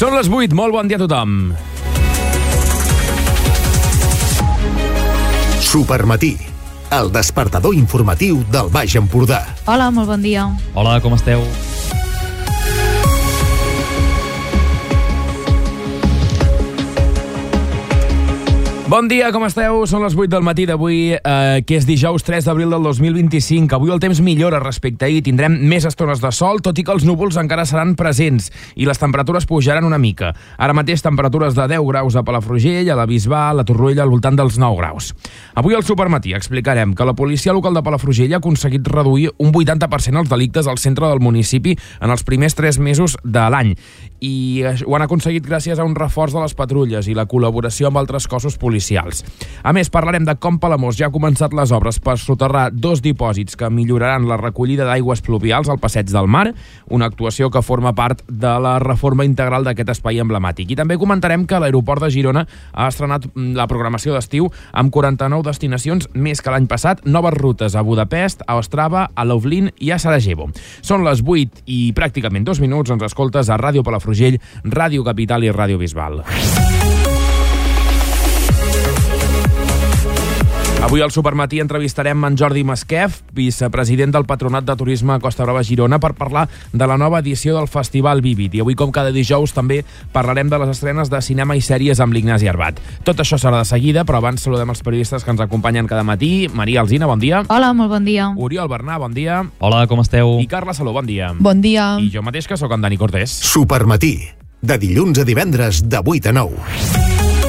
Són les 8, molt bon dia a tothom. Supermatí, el despertador informatiu del Baix Empordà. Hola, molt bon dia. Hola, com esteu? Bon dia, com esteu? Són les 8 del matí d'avui, que és dijous 3 d'abril del 2025. Avui el temps millora respecte a ahir. Tindrem més estones de sol, tot i que els núvols encara seran presents i les temperatures pujaran una mica. Ara mateix temperatures de 10 graus a Palafrugell, a la Bisbal, a Torroella, al voltant dels 9 graus. Avui al Supermatí explicarem que la policia local de Palafrugell ha aconseguit reduir un 80% els delictes al centre del municipi en els primers 3 mesos de l'any. I ho han aconseguit gràcies a un reforç de les patrulles i la col·laboració amb altres cossos policials. A més, parlarem de com Palamós ja ha començat les obres per soterrar 2 dipòsits que milloraran la recollida d'aigües pluvials al Passeig del Mar, una actuació que forma part de la reforma integral d'aquest espai emblemàtic. I també comentarem que l'aeroport de Girona ha estrenat la programació d'estiu amb 49 destinacions més que l'any passat, noves rutes a Budapest, a Ostrava, a Lublin i a Sarajevo. Són les 8 i pràcticament 2 minuts, ens escoltes a Ràdio Palafrugell, Ràdio Capital i Ràdio Bisbal. Avui al Supermatí entrevistarem en Jordi Masquef, vicepresident del Patronat de Turisme Costa Brava Girona, per parlar de la nova edició del Festival Vívid. I avui, com cada dijous, també parlarem de les estrenes de cinema i sèries amb l'Ignasi Arbat. Tot això serà de seguida, però abans saludem els periodistes que ens acompanyen cada matí. Maria Alsina, bon dia. Hola, molt bon dia. Oriol Bernà, bon dia. Hola, com esteu? I Carla Saló, bon dia. Bon dia. I jo mateix, que sóc en Dani Cortés. Supermatí, de dilluns a divendres de 8 a 9.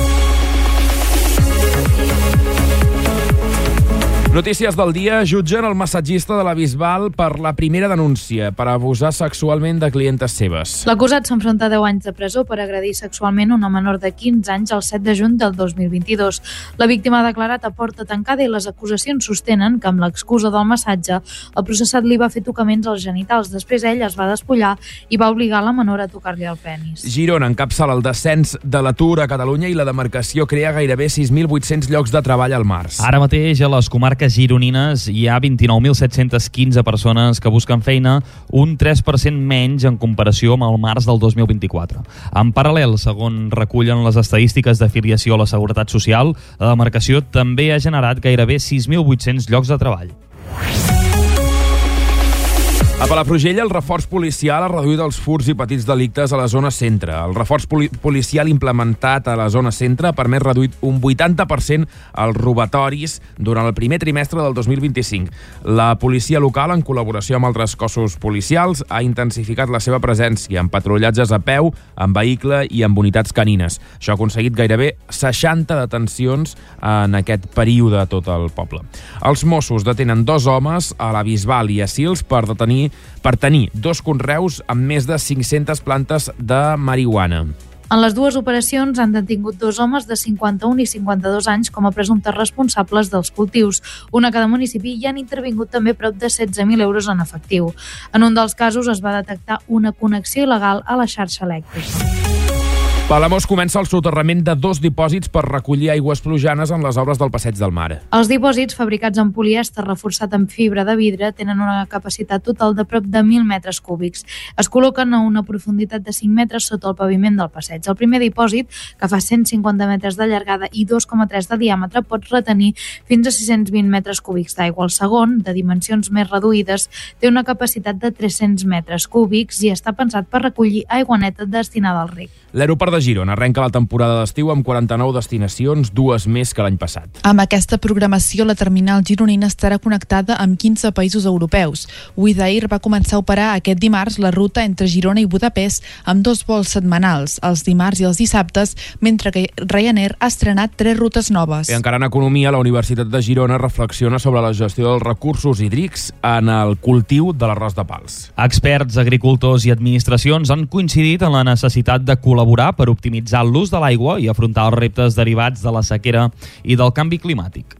Notícies del dia. Jutgen el massatgista de la Bisbal per la primera denúncia per abusar sexualment de clientes seves. L'acusat s'enfronta a 10 anys de presó per agredir sexualment una menor de 15 anys el 7 de juny del 2022. La víctima ha declarat a porta tancada i les acusacions sostenen que amb l'excusa del massatge el processat li va fer tocaments als genitals. Després ell es va despullar i va obligar la menor a tocar-li el penis. Girona encapçala el descens de l'atur a Catalunya i la demarcació crea gairebé 6.800 llocs de treball al març. Ara mateix a les comarques gironines hi ha 29.715 persones que busquen feina, un 3% menys en comparació amb el març del 2024. En paral·lel, segons recullen les estadístiques d'afiliació a la Seguretat Social, la demarcació també ha generat gairebé 6.800 llocs de treball. A Palafrugell, el reforç policial ha reduït els furts i petits delictes a la zona centre. El reforç policial implementat a la zona centre ha permès reduir un 80% els robatoris durant el primer trimestre del 2025. La policia local, en col·laboració amb altres cossos policials, ha intensificat la seva presència en patrullatges a peu, en vehicle i amb unitats canines. Això ha aconseguit gairebé 60 detencions en aquest període a tot el poble. Els Mossos detenen 2 homes a la Bisbal i a Sils per tenir 2 conreus amb més de 500 plantes de marihuana. En les 2 operacions han detingut 2 homes de 51 i 52 anys com a presumptes responsables dels cultius. Un a cada municipi i han intervingut també prop de 16.000 euros en efectiu. En un dels casos es va detectar una connexió il·legal a la xarxa elèctrica. Palamós comença el soterrament de 2 dipòsits per recollir aigües plujanes en les obres del Passeig del Mar. Els dipòsits, fabricats en polièster reforçat amb fibra de vidre, tenen una capacitat total de prop de 1.000 metres cúbics. Es col·loquen a una profunditat de 5 metres sota el paviment del passeig. El primer dipòsit, que fa 150 metres de llargada i 2,3 de diàmetre, pot retenir fins a 620 metres cúbics d'aigua. El segon, de dimensions més reduïdes, té una capacitat de 300 metres cúbics i està pensat per recollir aigua neta destinada al reg. L'aeroport de Girona arrenca la temporada d'estiu amb 49 destinacions, 2 més que l'any passat. Amb aquesta programació, la terminal gironina estarà connectada amb 15 països europeus. Wizz Air va començar a operar aquest dimarts la ruta entre Girona i Budapest amb 2 vols setmanals, els dimarts i els dissabtes, mentre que Ryanair ha estrenat 3 rutes noves. I encara en economia, la Universitat de Girona reflexiona sobre la gestió dels recursos hídrics en el cultiu de l'arròs de pals. Experts, agricultors i administracions han coincidit en la necessitat de col·laborar per optimitzar l'ús de l'aigua i afrontar els reptes derivats de la sequera i del canvi climàtic.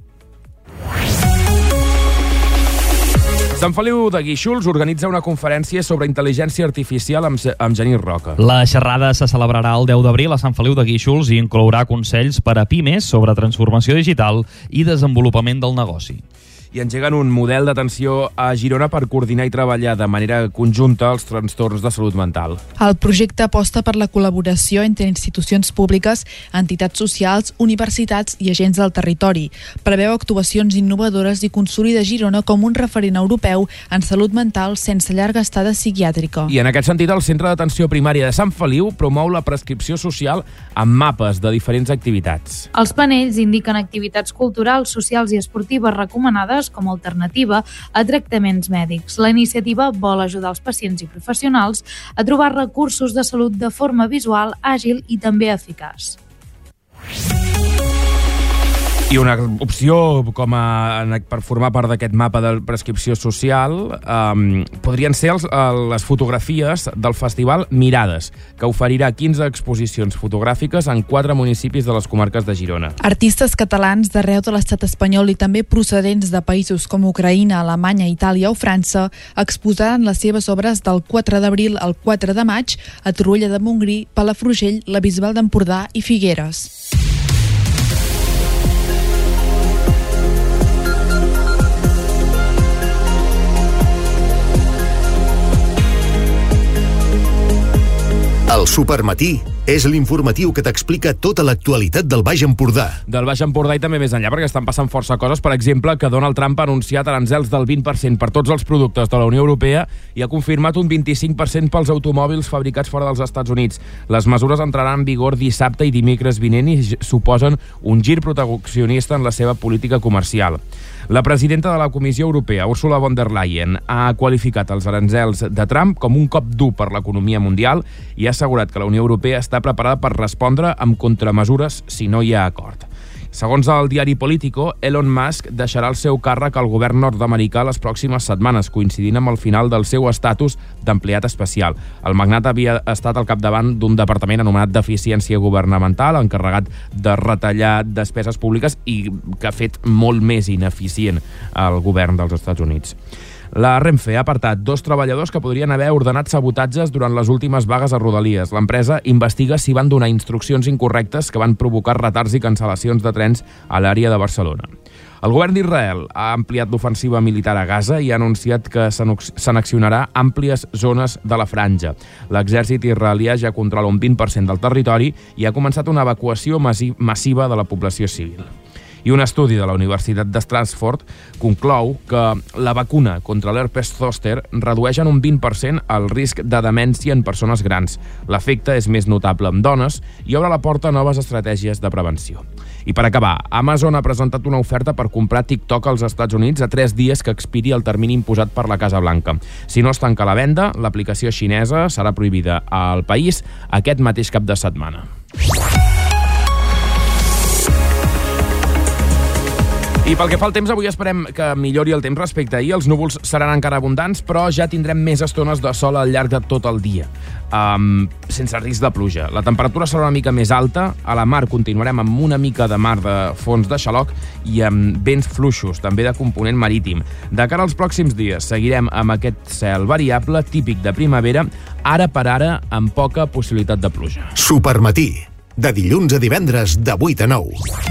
Sant Feliu de Guíxols organitza una conferència sobre intel·ligència artificial amb Genís Roca. La xerrada se celebrarà el 10 d'abril a Sant Feliu de Guíxols i inclourà consells per a pimes sobre transformació digital i desenvolupament del negoci. i engeguen un model d'atenció a Girona per coordinar i treballar de manera conjunta els trastorns de salut mental. El projecte aposta per la col·laboració entre institucions públiques, entitats socials, universitats i agents del territori. Preveu actuacions innovadores i consolida Girona com un referent europeu en salut mental sense llarga estada psiquiàtrica. I en aquest sentit, el Centre d'Atenció Primària de Sant Feliu promou la prescripció social amb mapes de diferents activitats. Els panells indiquen activitats culturals, socials i esportives recomanades com a alternativa a tractaments mèdics. La iniciativa vol ajudar els pacients i professionals a trobar recursos de salut de forma visual, àgil i també eficaç. I una opció per formar part d'aquest mapa de prescripció social podrien ser les fotografies del festival Mirades, que oferirà 15 exposicions fotogràfiques en 4 municipis de les comarques de Girona. Artistes catalans d'arreu de l'estat espanyol i també procedents de països com Ucraïna, Alemanya, Itàlia o França exposaran les seves obres del 4 d'abril al 4 de maig a Torroella de Montgrí, Palafrugell, la Bisbal d'Empordà i Figueres. El Supermatí és l'informatiu que t'explica tota l'actualitat del Baix Empordà. Del Baix Empordà i també més enllà, perquè estan passant força coses. Per exemple, que Donald Trump ha anunciat aranzels del 20% per tots els productes de la Unió Europea i ha confirmat un 25% pels automòbils fabricats fora dels Estats Units. Les mesures entraran en vigor dissabte i dimecres vinent i suposen un gir proteccionista en la seva política comercial. La presidenta de la Comissió Europea, Ursula von der Leyen, ha qualificat els aranzels de Trump com un cop dur per l'economia mundial i ha assegurat que la Unió Europea està preparada per respondre amb contramesures si no hi ha acord. Segons el diari Politico, Elon Musk deixarà el seu càrrec al govern nord-americà les pròximes setmanes, coincidint amb el final del seu estatus d'empleat especial. El magnat havia estat al capdavant d'un departament anomenat d'eficiència governamental, encarregat de retallar despeses públiques i que ha fet molt més ineficient el govern dels Estats Units. La Renfe ha apartat 2 treballadors que podrien haver ordenat sabotatges durant les últimes vagues a Rodalies. L'empresa investiga si van donar instruccions incorrectes que van provocar retards i cancel·lacions de trens a l'àrea de Barcelona. El govern d'Israel ha ampliat l'ofensiva militar a Gaza i ha anunciat que s'annexionarà àmplies zones de la franja. L'exèrcit israelià ja controla un 20% del territori i ha començat una evacuació massiva de la població civil. I un estudi de la Universitat de Stanford conclou que la vacuna contra l'herpes zòster redueix en un 20% el risc de demència en persones grans. L'efecte és més notable en dones i obre la porta a noves estratègies de prevenció. I per acabar, Amazon ha presentat una oferta per comprar TikTok als Estats Units a 3 dies que expiri el termini imposat per la Casa Blanca. Si no es tanca la venda, l'aplicació xinesa serà prohibida al país aquest mateix cap de setmana. I pel que fa al temps, avui esperem que millori el temps respecte a ahir. Els núvols seran encara abundants, però ja tindrem més estones de sol al llarg de tot el dia, sense risc de pluja. La temperatura serà una mica més alta, a la mar continuarem amb una mica de mar de fons de xaloc i amb vents fluixos, també de component marítim. De cara als pròxims dies seguirem amb aquest cel variable típic de primavera, ara per ara amb poca possibilitat de pluja. Supermatí, de dilluns a divendres de 8 a 9.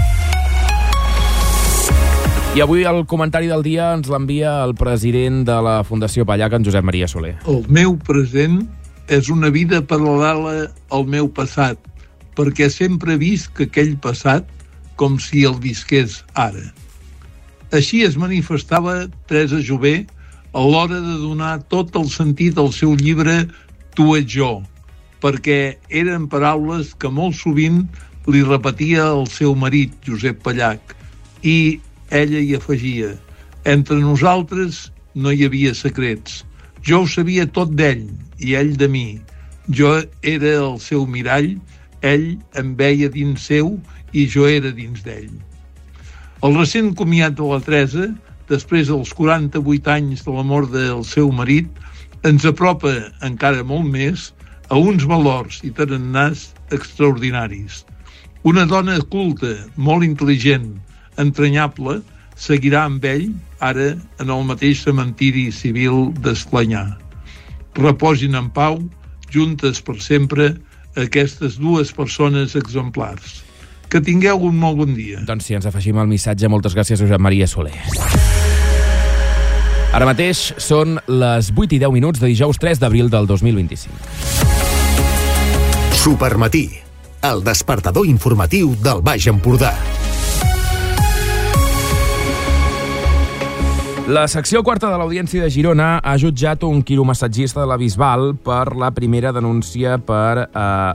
I avui el comentari del dia ens l'envia el president de la Fundació Pallaca, en Josep Maria Soler. El meu present és una vida paral·lela al meu passat, perquè sempre he vist que aquell passat com si el visqués ara. Així es manifestava Teresa Jové a l'hora de donar tot el sentit al seu llibre Tu ets jo, perquè eren paraules que molt sovint li repetia el seu marit, Josep Pallac, i ella hi afegia: entre nosaltres no hi havia secrets. Jo ho sabia tot d'ell i ell de mi. Jo era el seu mirall, ell em veia dins seu i jo era dins d'ell. El recent comiat de la Teresa, després dels 48 anys de la mort del seu marit, ens apropa encara molt més a uns valors i tarannàs extraordinaris. Una dona culta, molt intel·ligent, entranyable, seguirà amb ell ara en el mateix cementiri civil d'Esclanyà. Reposin en pau, juntes per sempre, aquestes dues persones exemplars. Que tingueu un molt bon dia. Doncs sí, ens afegim al missatge. Moltes gràcies, Josep Maria Soler. Ara mateix són les 8 i 10 minuts de dijous 3 d'abril del 2025. Supermatí, el despertador informatiu del Baix Empordà. La secció quarta de l'Audiència de Girona ha jutjat un quiromassatgista de la Bisbal per la primera denúncia per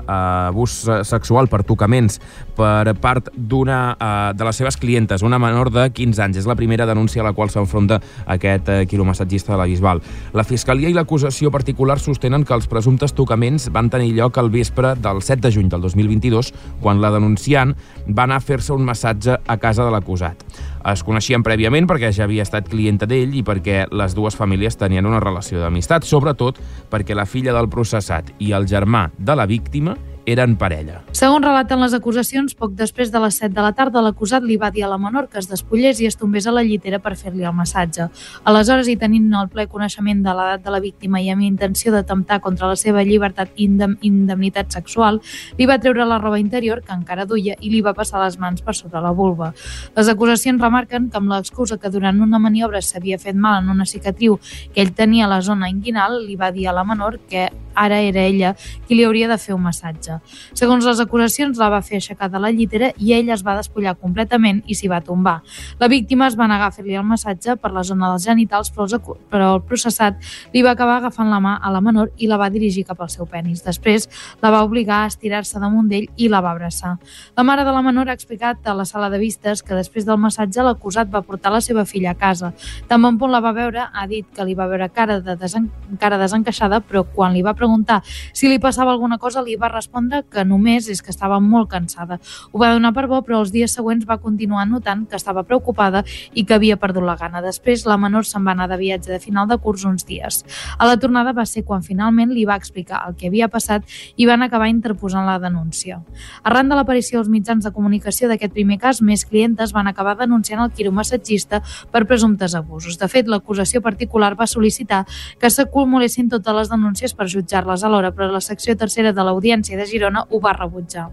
abús sexual, per tocaments, per part d'una de les seves clientes, una menor de 15 anys. És la primera denúncia a la qual s'enfronta aquest quiromassatgista de la Bisbal. La Fiscalia i l'acusació particular sostenen que els presumptes tocaments van tenir lloc al vespre del 7 de juny del 2022, quan la denunciant va anar a fer-se un massatge a casa de l'acusat. Es coneixien prèviament perquè ja havia estat clienta d'ell i perquè les dues famílies tenien una relació d'amistat, sobretot perquè la filla del processat i el germà de la víctima eren parella. Segons relaten les acusacions, poc després de les 7 de la tarda, l'acusat li va dir a la menor que es despullés i es tombés a la llitera per fer-li el massatge. Aleshores, i tenint el ple coneixement de l'edat de la víctima i amb intenció d'atemptar contra la seva llibertat i indemnitat sexual, li va treure la roba interior, que encara duia, i li va passar les mans per sota la vulva. Les acusacions remarquen que amb l'excusa que durant una maniobra s'havia fet mal en una cicatriu que ell tenia a la zona inguinal, li va dir a la menor que ara era ella qui li hauria de fer un massatge. Segons les acusacions, la va fer aixecar de la llitera i ell es va despullar completament i s'hi va tombar. La víctima es va negar a fer-li el massatge per la zona dels genitals, però el processat li va acabar agafant la mà a la menor i la va dirigir cap al seu penis. Després la va obligar a estirar-se damunt d'ell i la va abraçar. La mare de la menor ha explicat a la sala de vistes que després del massatge l'acusat va portar la seva filla a casa. Tan bon punt la va veure, ha dit que li va veure cara desencaixada, però quan li va preguntar si li passava alguna cosa li va respondre que només és que estava molt cansada. Ho va donar per bo, però els dies següents va continuar notant que estava preocupada i que havia perdut la gana. Després, la menor se'n va anar de viatge de final de curs uns dies. A la tornada va ser quan finalment li va explicar el que havia passat i van acabar interposant la denúncia. Arran de l'aparició als mitjans de comunicació d'aquest primer cas, més clientes van acabar denunciant el quiromassatgista per presumptes abusos. De fet, l'acusació particular va sol·licitar que s'acumulessin totes les denúncies per jutjar-les alhora, però la secció tercera de l'Audiència de Girona ho va rebutjar.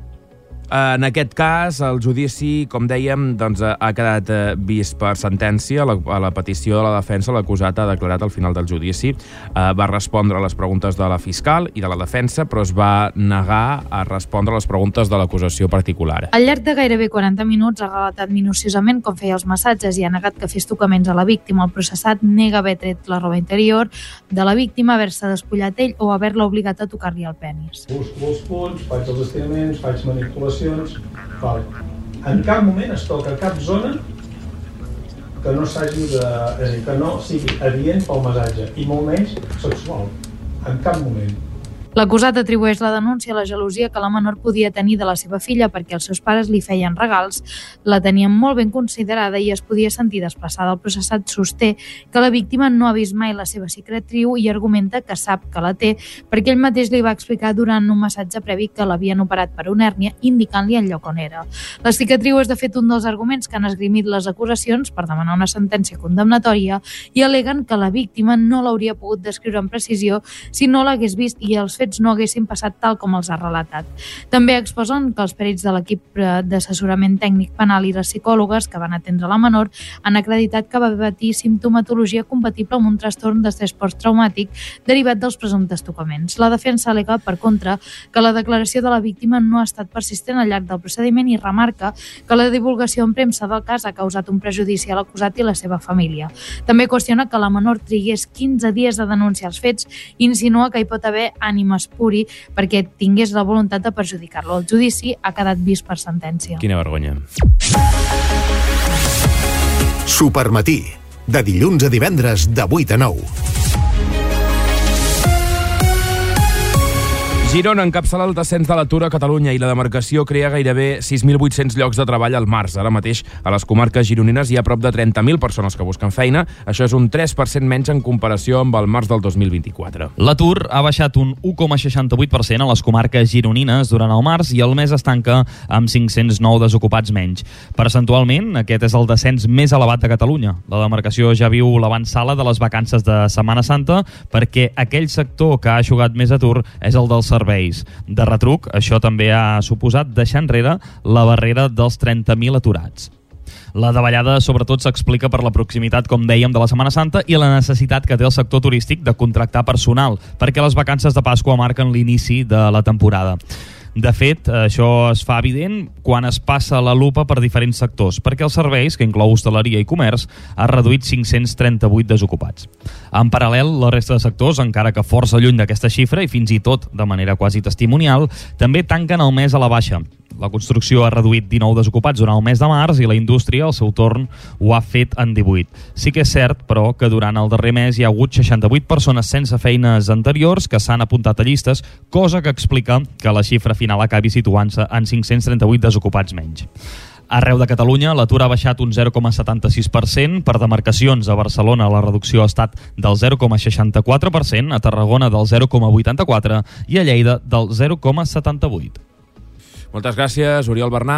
En aquest cas, el judici, com dèiem, doncs, ha quedat vist per sentència. A la petició de la defensa, l'acusat ha declarat al final del judici. Va respondre a les preguntes de la fiscal i de la defensa, però es va negar a respondre a les preguntes de l'acusació particular. Al llarg de gairebé 40 minuts ha relatat minuciosament com feia els massatges i ha negat que fes tocaments a la víctima. El processat nega haver tret la roba interior de la víctima, haver-se despullat ell o haver-la obligat a tocar-li el penis. Busco els punts, faig els estiraments, faig manipulacions. En cap moment es toca cap zona que no s'hagi de... És a dir, que no sigui adient pel massatge, i molt menys sexual. En cap moment. L'acusat atribueix la denúncia a la gelosia que la menor podia tenir de la seva filla perquè els seus pares li feien regals, la tenien molt ben considerada i es podia sentir desplaçada. El processat sosté que la víctima no ha vist mai la seva cicatriu i argumenta que sap que la té perquè ell mateix li va explicar durant un massatge previ que l'havien operat per una hèrnia, indicant-li el lloc on era. La cicatriu és de fet un dels arguments que han esgrimit les acusacions per demanar una sentència condemnatòria i al·leguen que la víctima no l'hauria pogut descriure amb precisió si no l'hagués vist i els fets no haguessin passat tal com els ha relatat. També exposen que els perits de l'equip d'assessorament tècnic penal i les psicòlogues que van atendre la menor han acreditat que va patir simptomatologia compatible amb un trastorn d'estrès posttraumàtic derivat dels presumptes tocaments. La defensa al·lega, per contra, que la declaració de la víctima no ha estat persistent al llarg del procediment i remarca que la divulgació en premsa del cas ha causat un prejudici a l'acusat i la seva família. També qüestiona que la menor trigués 15 dies a denunciar els fets i insinua que hi pot haver ànima espuri perquè tingués la voluntat de perjudicar-lo. El judici ha quedat vist per sentència. Quina vergonya. Supermatí, de dilluns a divendres de 8 a 9. Girona encapçala el descens de l'atur a Catalunya i la demarcació crea gairebé 6.800 llocs de treball al març. Ara mateix, a les comarques gironines hi ha prop de 30.000 persones que busquen feina. Això és un 3% menys en comparació amb el març del 2024. L'atur ha baixat un 1,68% a les comarques gironines durant el març i el mes es tanca amb 509 desocupats menys. Percentualment, aquest és el descens més elevat de Catalunya. La demarcació ja viu l'avantsala de les vacances de Setmana Santa perquè aquell sector que ha eixugat més atur és el dels serveis. De retruc, això també ha suposat deixar enrere la barrera dels 30.000 aturats. La davallada sobretot s'explica per la proximitat, com dèiem, de la Setmana Santa i la necessitat que té el sector turístic de contractar personal, perquè les vacances de Pasqua marquen l'inici de la temporada. De fet, això es fa evident quan es passa la lupa per diferents sectors, perquè els serveis, que inclou hostaleria i comerç, ha reduït 538 desocupats. En paral·lel, la resta de sectors, encara que força lluny d'aquesta xifra i fins i tot de manera quasi testimonial, també tanquen el mes a la baixa. La construcció ha reduït 19 desocupats durant el mes de març i la indústria, al seu torn, ho ha fet en 18. Sí que és cert, però, que durant el darrer mes hi ha hagut 68 persones sense feines anteriors que s'han apuntat a llistes, cosa que explica que la xifra final acabi situant-se en 538 desocupats menys. Arreu de Catalunya, l'atur ha baixat un 0,76%, per demarcacions a Barcelona la reducció ha estat del 0,64%, a Tarragona del 0,84% i a Lleida del 0,78%. Moltes gràcies, Oriol Bernà.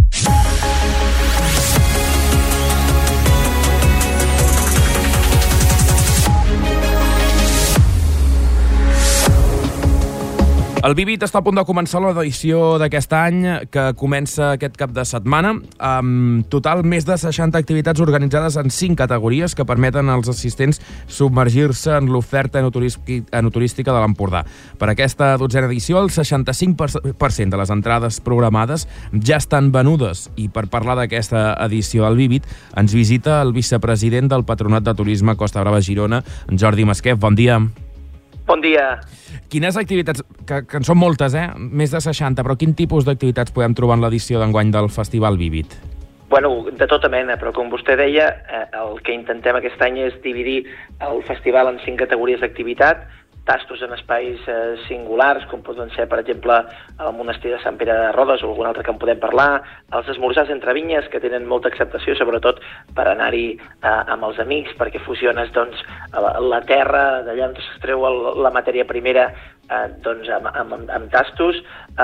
El Vivit està a punt de començar l'edició d'aquest any, que comença aquest cap de setmana, amb total més de 60 activitats organitzades en 5 categories que permeten als assistents submergir-se en l'oferta enoturística de l'Empordà. Per aquesta 12a edició, el 65% de les entrades programades ja estan venudes, i per parlar d'aquesta edició al Vivit ens visita el vicepresident del Patronat de Turisme Costa Brava Girona, Jordi Masquef. Bon dia. Bon dia. Quines activitats, que en són moltes, més de 60, però quin tipus d'activitats podem trobar en l'edició d'enguany del Festival Vivit? Bueno, de tota mena, però com vostè deia, el que intentem aquest any és dividir el festival en 5 categories d'activitat, tastos en espais singulars, com poden ser, per exemple, el monestir de Sant Pere de Rodes o algun altre que en podem parlar, els esmorzars entre vinyes, que tenen molta acceptació, sobretot per anar-hi amb els amics, perquè fusiones doncs, la terra, d'allà on s'extreu la matèria primera, doncs, amb tastos,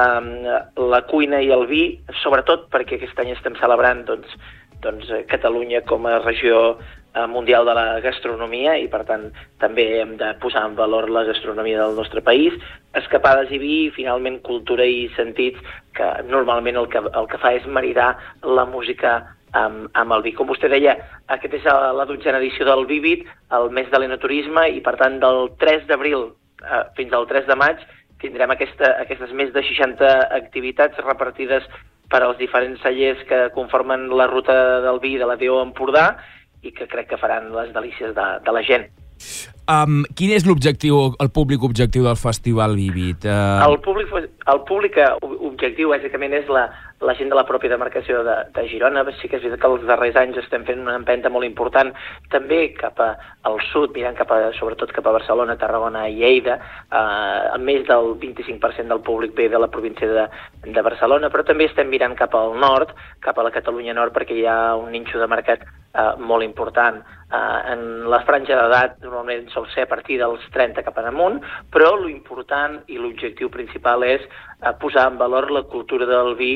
la cuina i el vi, sobretot perquè aquest any estem celebrant doncs, Catalunya com a regió mundial de la gastronomia i, per tant, també hem de posar en valor la gastronomia del nostre país, escapades i vi, i finalment cultura i sentits, que normalment el que fa és maridar la música amb el vi. Com vostè deia, aquesta és la 12a edició del Vivit, el mes de l'enoturisme, i per tant del 3 d'abril fins al 3 de maig tindrem aquestes més de 60 activitats repartides per als diferents cellers que conformen la ruta del vi de la DO Empordà, i que crec que faran les delícies de la gent. Quin és l'objectiu, el públic objectiu del Festival Vivit? El públic objectiu, bàsicament, és la gent de la pròpia demarcació de Girona. Sí que és veritat que els darrers anys estem fent una empenta molt important també cap al sud, mirant sobretot cap a Barcelona, Tarragona i Lleida. Més del 25% del públic ve de la província de Barcelona, però també estem mirant cap al nord, cap a la Catalunya Nord, perquè hi ha un nínxol de mercat molt important. En la franja d'edat normalment sol ser a partir dels 30 cap amunt, però l'important i l'objectiu principal és posar en valor la cultura del vi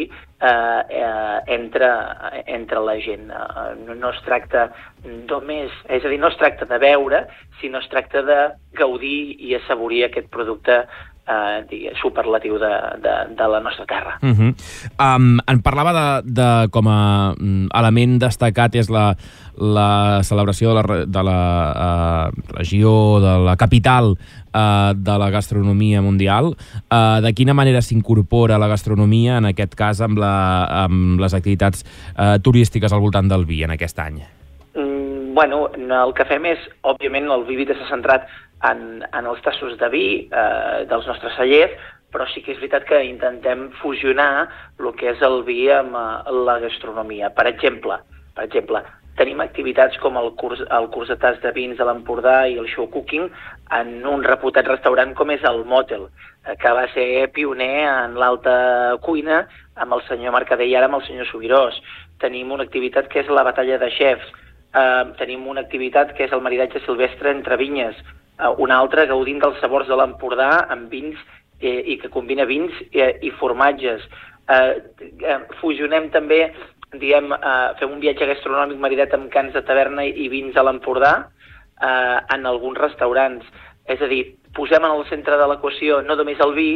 entre la gent. No es tracta només, és a dir, no es tracta de beure, sinó es tracta de gaudir i assaborir aquest producte superlatiu de la nostra terra. En parlava de com a element destacat és la celebració de la regió, de la capital de la gastronomia mundial. De quina manera s'incorpora la gastronomia, en aquest cas, amb les activitats turístiques al voltant del vi en aquest any? Bueno, el que fem és, òbviament, el Vivit està centrat en els tassos de vi dels nostres cellers, però sí que és veritat que intentem fusionar el que és el vi amb la gastronomia. Per exemple, tenim activitats com el curs de tas de vins de l'Empordà i el show cooking en un reputat restaurant com és el Motel, que va ser pioner en l'alta cuina amb el senyor Mercader i ara amb el senyor Subirós. Tenim una activitat que és la batalla de xefs. Tenim una activitat que és el maridatge silvestre entre vinyes, una altra gaudint dels sabors de l'Empordà amb vins i que combina vins i formatges. Fusionem també, fem un viatge gastronòmic maridat amb cants de taverna i vins a l'Empordà en alguns restaurants. És a dir, posem en el centre de l'equació no només el vi,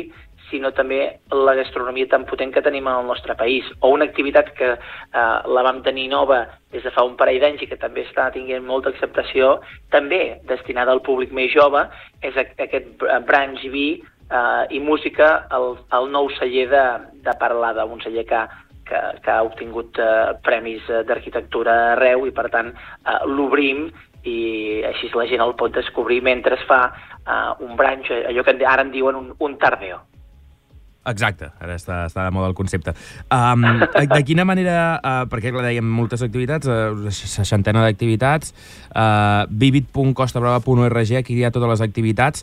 sinó també la gastronomia tan potent que tenim al nostre país. O una activitat que la vam tenir nova des de fa un parell d'anys i que també està tinguent molta acceptació, també destinada al públic més jove, és aquest brunch vi i música al nou celler de Paralada, un celler que ha obtingut premis d'arquitectura arreu i, per tant, l'obrim i així la gent el pot descobrir mentre es fa un brunch, allò que ara en diuen un tardeo. Exacte, ara està de moda el concepte. De quina manera, perquè clar, dèiem moltes activitats, 60 d'activitats, vivid.costabrava.org, aquí hi ha totes les activitats,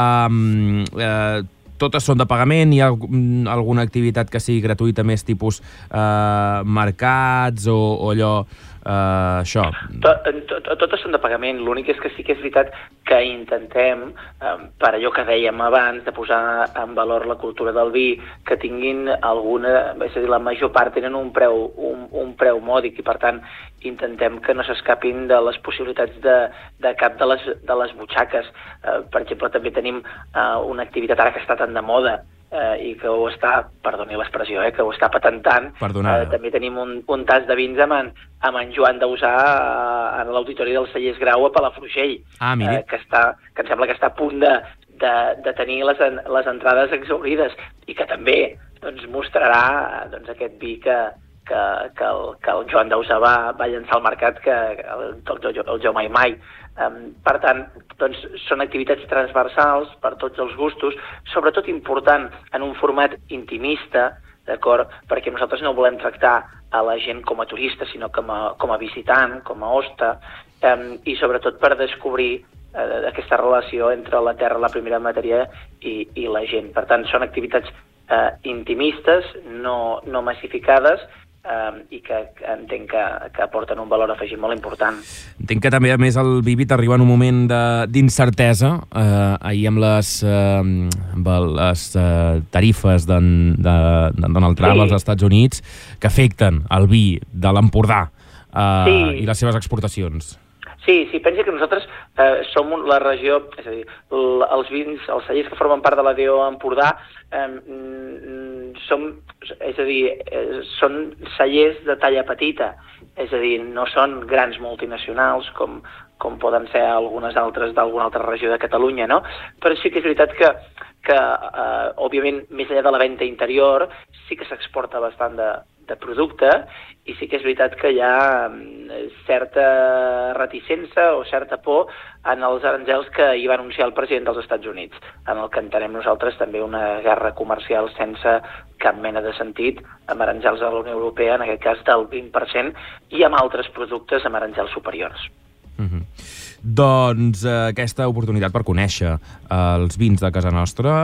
totes són de pagament, hi ha alguna activitat que sigui gratuïta més tipus mercats o allò, això? Totes són de pagament, l'únic és que sí que és veritat que intentem, per allò que dèiem abans, de posar en valor la cultura del vi, que tinguin alguna, és a dir, la major part tenen un preu mòdic i per tant intentem que no s'escapin de les possibilitats de cap de les butxaques. Per exemple, també tenim una activitat ara que està tan de moda i que ho està, perdoni l'expressió, que ho està patentant. També tenim un tas de vins amb en Joan Dausà en l'auditori del Cellers Grau a Palafrugell, que em sembla que està a punt de tenir les entrades exhaurides i que també mostrarà aquest vi que el Joan Dausà va llançar al mercat, el Jo Mai Mai. Per tant, són activitats transversals per tots els gustos, sobretot important en un format intimista, d'acord? Perquè nosaltres no volem tractar a la gent com a turista, sinó com a visitant, com a hoste, i sobretot per descobrir aquesta relació entre la terra, la primera matèria i la gent. Per tant, són activitats intimistes, no massificades, i que entenc que aporten un valor afegit molt important. Entenc que també, a més, el Vivid arriba en un moment d'incertesa, ahir amb les tarifes de Donald Trump als Estats Units, que afecten el vi de l'Empordà i les seves exportacions. Sí, pensa que nosaltres som la regió, és a dir, els vins, els cellers que formen part de la DO Empordà, són cellers de talla petita, és a dir, no són grans multinacionals com poden ser algunes altres d'alguna altra regió de Catalunya, no? Però sí que és veritat que òbviament, més enllà de la venda interior, sí que s'exporta bastant de producte i sí que és veritat que hi ha certa reticència o certa por en els aranzels que hi va anunciar el president dels Estats Units, en el que entenem nosaltres també una guerra comercial sense cap mena de sentit, amb aranzels de la Unió Europea, en aquest cas del 20%, i amb altres productes amb aranzels superiors. Doncs aquesta oportunitat per conèixer els vins de casa nostra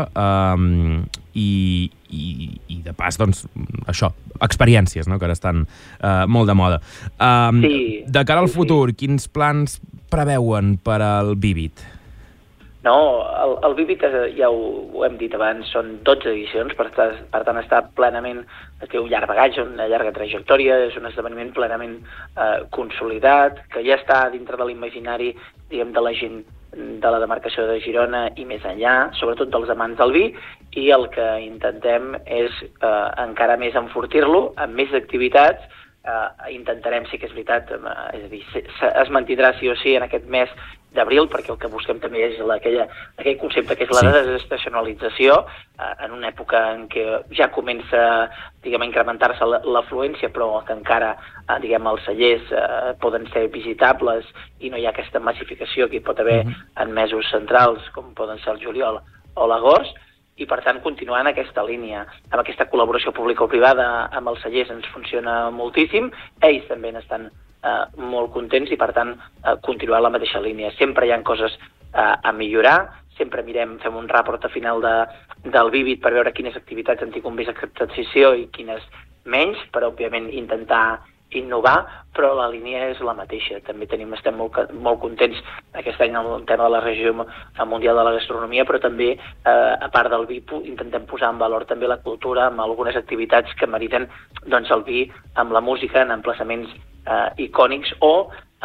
i de pas, doncs, això, experiències, no?, que ara estan molt de moda. De cara al futur, quins plans preveuen per al Vivid? No, el Vivid, ja ho hem dit abans, són 12 edicions, per tant està plenament, té un llarg bagatge, una llarga trajectòria, és un esdeveniment plenament consolidat, que ja està dintre de l'imaginari, diguem, de la gent de la demarcació de Girona i més enllà, sobretot dels amants del vi, i el que intentem és encara més enfortir-lo, amb més activitats. Intentarem, sí que és veritat, és a dir, es mantindrà sí o sí en aquest mes d'abril, perquè el que busquem també és aquell concepte que és la desestacionalització, en una època en què ja comença, diguem, a incrementar-se l'afluència, però que encara, diguem, els cellers poden ser visitables i no hi ha aquesta massificació que hi pot haver en mesos centrals, com poden ser el juliol o l'agost, i per tant continuar en aquesta línia, amb aquesta col·laboració pública o privada amb els cellers ens funciona moltíssim, ells també n'estan molt contents i per tant continuar la mateixa línia. Sempre hi ha coses a millorar, sempre fem un report a final del Vivid per veure quines activitats han tingut més acceptació i quines menys, per òbviament intentar innovar, però la línia és la mateixa. També estem molt contents aquest any amb el tema de la regió mundial de la gastronomia, però també, a part del vi, intentem posar en valor també la cultura amb algunes activitats que meriten el vi amb la música en emplaçaments icònics o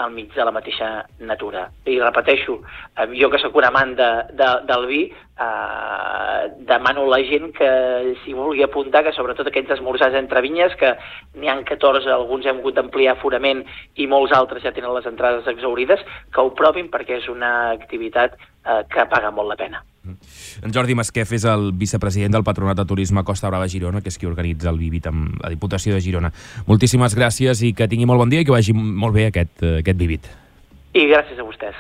al mig de la mateixa natura. I repeteixo, jo que sóc un amant del vi, demano a la gent que s'hi vulgui apuntar, que sobretot aquells esmorzars entre vinyes, que n'hi ha 14, alguns hem hagut d'ampliar aforament i molts altres ja tenen les entrades exhaurides, que ho provin perquè és una activitat que paga molt la pena. En Jordi Masquef és el vicepresident del Patronat de Turisme Costa Brava Girona, que és qui organitza el Vivit amb la Diputació de Girona. Moltíssimes gràcies i que tingui molt bon dia i que vagi molt bé aquest Vivit. I gràcies a vostès.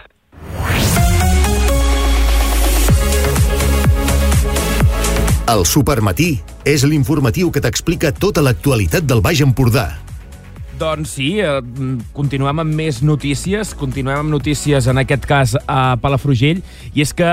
El Supermatí és l'informatiu que t'explica tota l'actualitat del Baix Empordà. Doncs sí, continuem amb més notícies. Continuem amb notícies, en aquest cas, a Palafrugell. I és que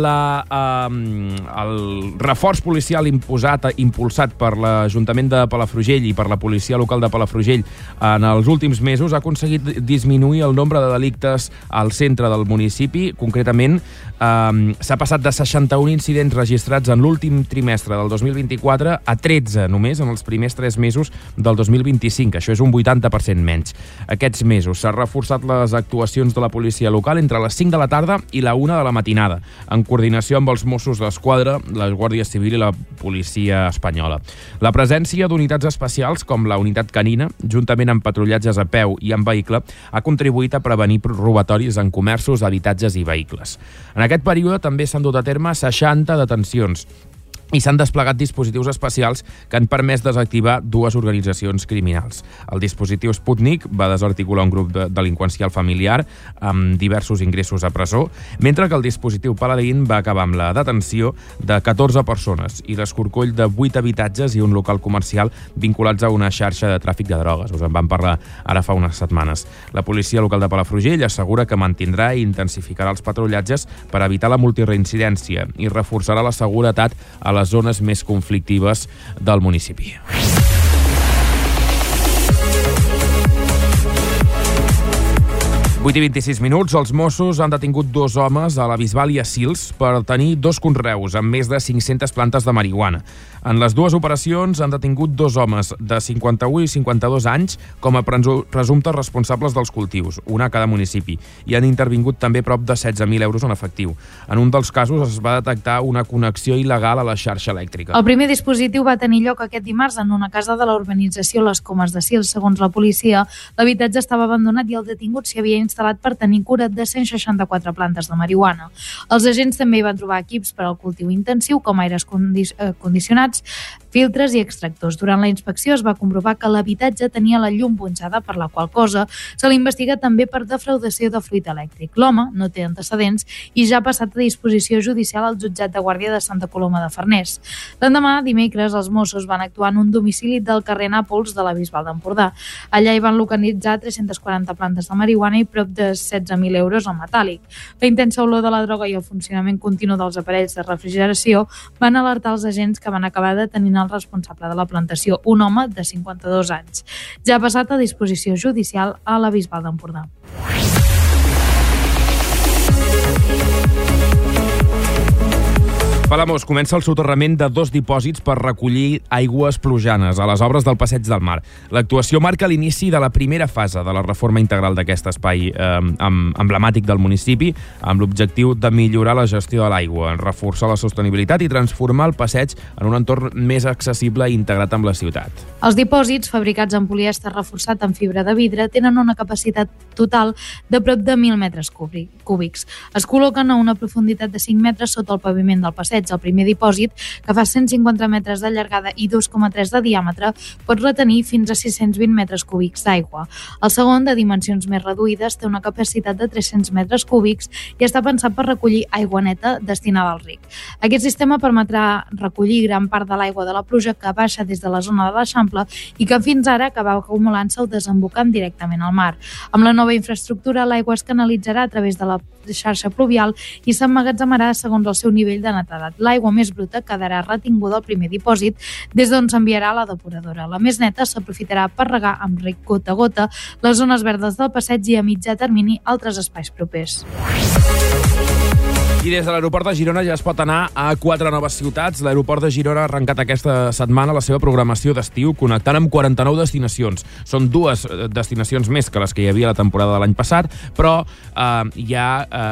el reforç policial impulsat per l'Ajuntament de Palafrugell i per la policia local de Palafrugell en els últims mesos ha aconseguit disminuir el nombre de delictes al centre del municipi. Concretament, s'ha passat de 61 incidents registrats en l'últim trimestre del 2024 a 13 només en els primers 3 mesos del 2025. Això és un 80% menys. Aquests mesos s'ha reforçat les actuacions de la policia local entre les 5 de la tarda i la 1 de la matinada, en coordinació amb els Mossos d'Esquadra, la Guàrdia Civil i la policia espanyola. La presència d'unitats especials, com la unitat canina, juntament amb patrullatges a peu i en vehicle, ha contribuït a prevenir robatoris en comerços, habitatges i vehicles. En aquest període també s'han dut a terme 60 detencions i s'han desplegat dispositius especials que han permès desactivar 2 organitzacions criminals. El dispositiu Sputnik va desarticular un grup delinqüencial familiar amb diversos ingressos a presó, mentre que el dispositiu Paladin va acabar amb la detenció de 14 persones i l'escorcoll de 8 habitatges i un local comercial vinculats a una xarxa de tràfic de drogues. Us en vam parlar ara fa unes setmanes. La policia local de Palafrugell assegura que mantindrà i intensificarà els patrullatges per evitar la multireincidència i reforçarà la seguretat a les zones més conflictives del municipi. 8:26 minuts, els Mossos han detingut 2 homes a la Bisbal i a Sils per tenir 2 conreus amb més de 500 plantes de marihuana. En les 2 operacions han detingut 2 homes de 51 i 52 anys com a presumptes responsables dels cultius, una a cada municipi, i han intervingut també prop de 16.000 euros en efectiu. En un dels casos es va detectar una connexió il·legal a la xarxa elèctrica. El primer dispositiu va tenir lloc aquest dimarts en una casa de la urbanització Les Comes de Sils. Segons la policia, l'habitatge estava abandonat i el detingut s'hi havia instal·lat per tenir cura de 164 plantes de marihuana. Els agents també hi van trobar equips per al cultiu intensiu, com aires condicionats, filtres i extractors. Durant la inspecció es va comprovar que l'habitatge tenia la llum punxada, per la qual cosa se l'investiga també per defraudació de fluid elèctric. L'home no té antecedents i ja ha passat a disposició judicial al jutjat de guàrdia de Santa Coloma de Farners. L'endemà, dimecres, els Mossos van actuar en un domicili del carrer Nàpols de la Bisbal d'Empordà. Allà hi van localitzar 340 plantes de marihuana i prop de 16.000 euros en metàl·lic. La intensa olor de la droga i el funcionament continu dels aparells de refrigeració van alertar els agents, que van acabar detenint el responsable de la plantació, un home de 52 anys. Ja ha passat a disposició judicial a la Bisbal d'Empordà. Palamós comença el soterrament de 2 dipòsits per recollir aigües plujanes a les obres del Passeig del Mar. L'actuació marca l'inici de la primera fase de la reforma integral d'aquest espai emblemàtic del municipi, amb l'objectiu de millorar la gestió de l'aigua, reforçar la sostenibilitat i transformar el passeig en un entorn més accessible i integrat amb la ciutat. Els dipòsits, fabricats en polièster reforçat amb fibra de vidre, tenen una capacitat total de prop de 1.000 metres cúbics. Es col·loquen a una profunditat de 5 metres sota el paviment del passeig. El primer dipòsit, que fa 150 metres de llargada i 2,3 de diàmetre, pot retenir fins a 620 metres cúbics d'aigua. El segon, de dimensions més reduïdes, té una capacitat de 300 metres cúbics i està pensat per recollir aigua neta destinada al ric. Aquest sistema permetrà recollir gran part de l'aigua de la pluja que baixa des de la zona de l'Eixample i que fins ara acabava acumulant-se o desembocant directament al mar. Amb la nova infraestructura, l'aigua es canalitzarà a través de la xarxa pluvial i s'emmagatzemarà segons el seu nivell de netedat. L'aigua més bruta quedarà retinguda al primer dipòsit, des d'on s'enviarà a la depuradora. La més neta s'aprofitarà per regar amb rec gota a gota les zones verdes del passeig i a mitjà termini altres espais propers. I des de l'aeroport de Girona ja es pot anar a 4 noves ciutats. L'aeroport de Girona ha arrencat aquesta setmana la seva programació d'estiu, connectant amb 49 destinacions. Són 2 destinacions més que les que hi havia la temporada de l'any passat, però hi ha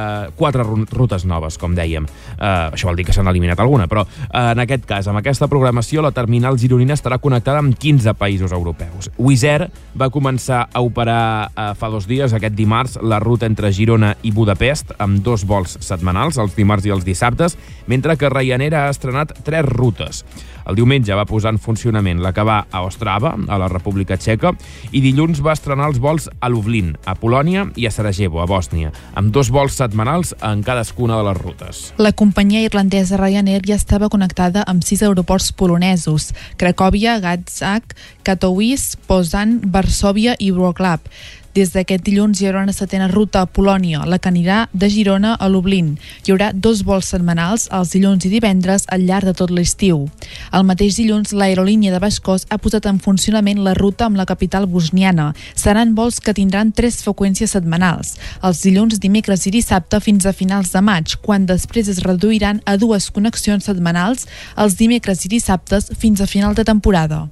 4 rutes noves, com dèiem. Això vol dir que s'han eliminat alguna, però en aquest cas, amb aquesta programació, la terminal gironina estarà connectada amb 15 països europeus. Wizz Air va començar a operar fa 2 dies, aquest dimarts, la ruta entre Girona i Budapest, amb 2 vols setmanals, els dimarts i els dissabtes, mentre que Ryanair ha estrenat 3 rutes. El diumenge va posar en funcionament la que va a Ostrava, a la República Txeca, i dilluns va estrenar els vols a Lublin, a Polònia i a Sarajevo, a Bòsnia, amb 2 vols setmanals en cadascuna de les rutes. La companyia irlandesa Ryanair ja estava connectada amb 6 aeroports polonesos: Cracòvia, Gdańsk, Katowice, Poznań, Varsòvia i Wrocław. Des d'aquest dilluns hi haurà una 7a ruta a Polònia, la que anirà de Girona a Lublin. Hi haurà 2 vols setmanals, els dilluns i divendres, al llarg de tot l'estiu. El mateix dilluns, l'aerolínia de baix cost ha posat en funcionament la ruta amb la capital bosniana. Seran vols que tindran 3 freqüències setmanals, els dilluns, dimecres i dissabte fins a finals de maig, quan després es reduiran a 2 connexions setmanals, els dimecres i dissabtes fins a final de temporada.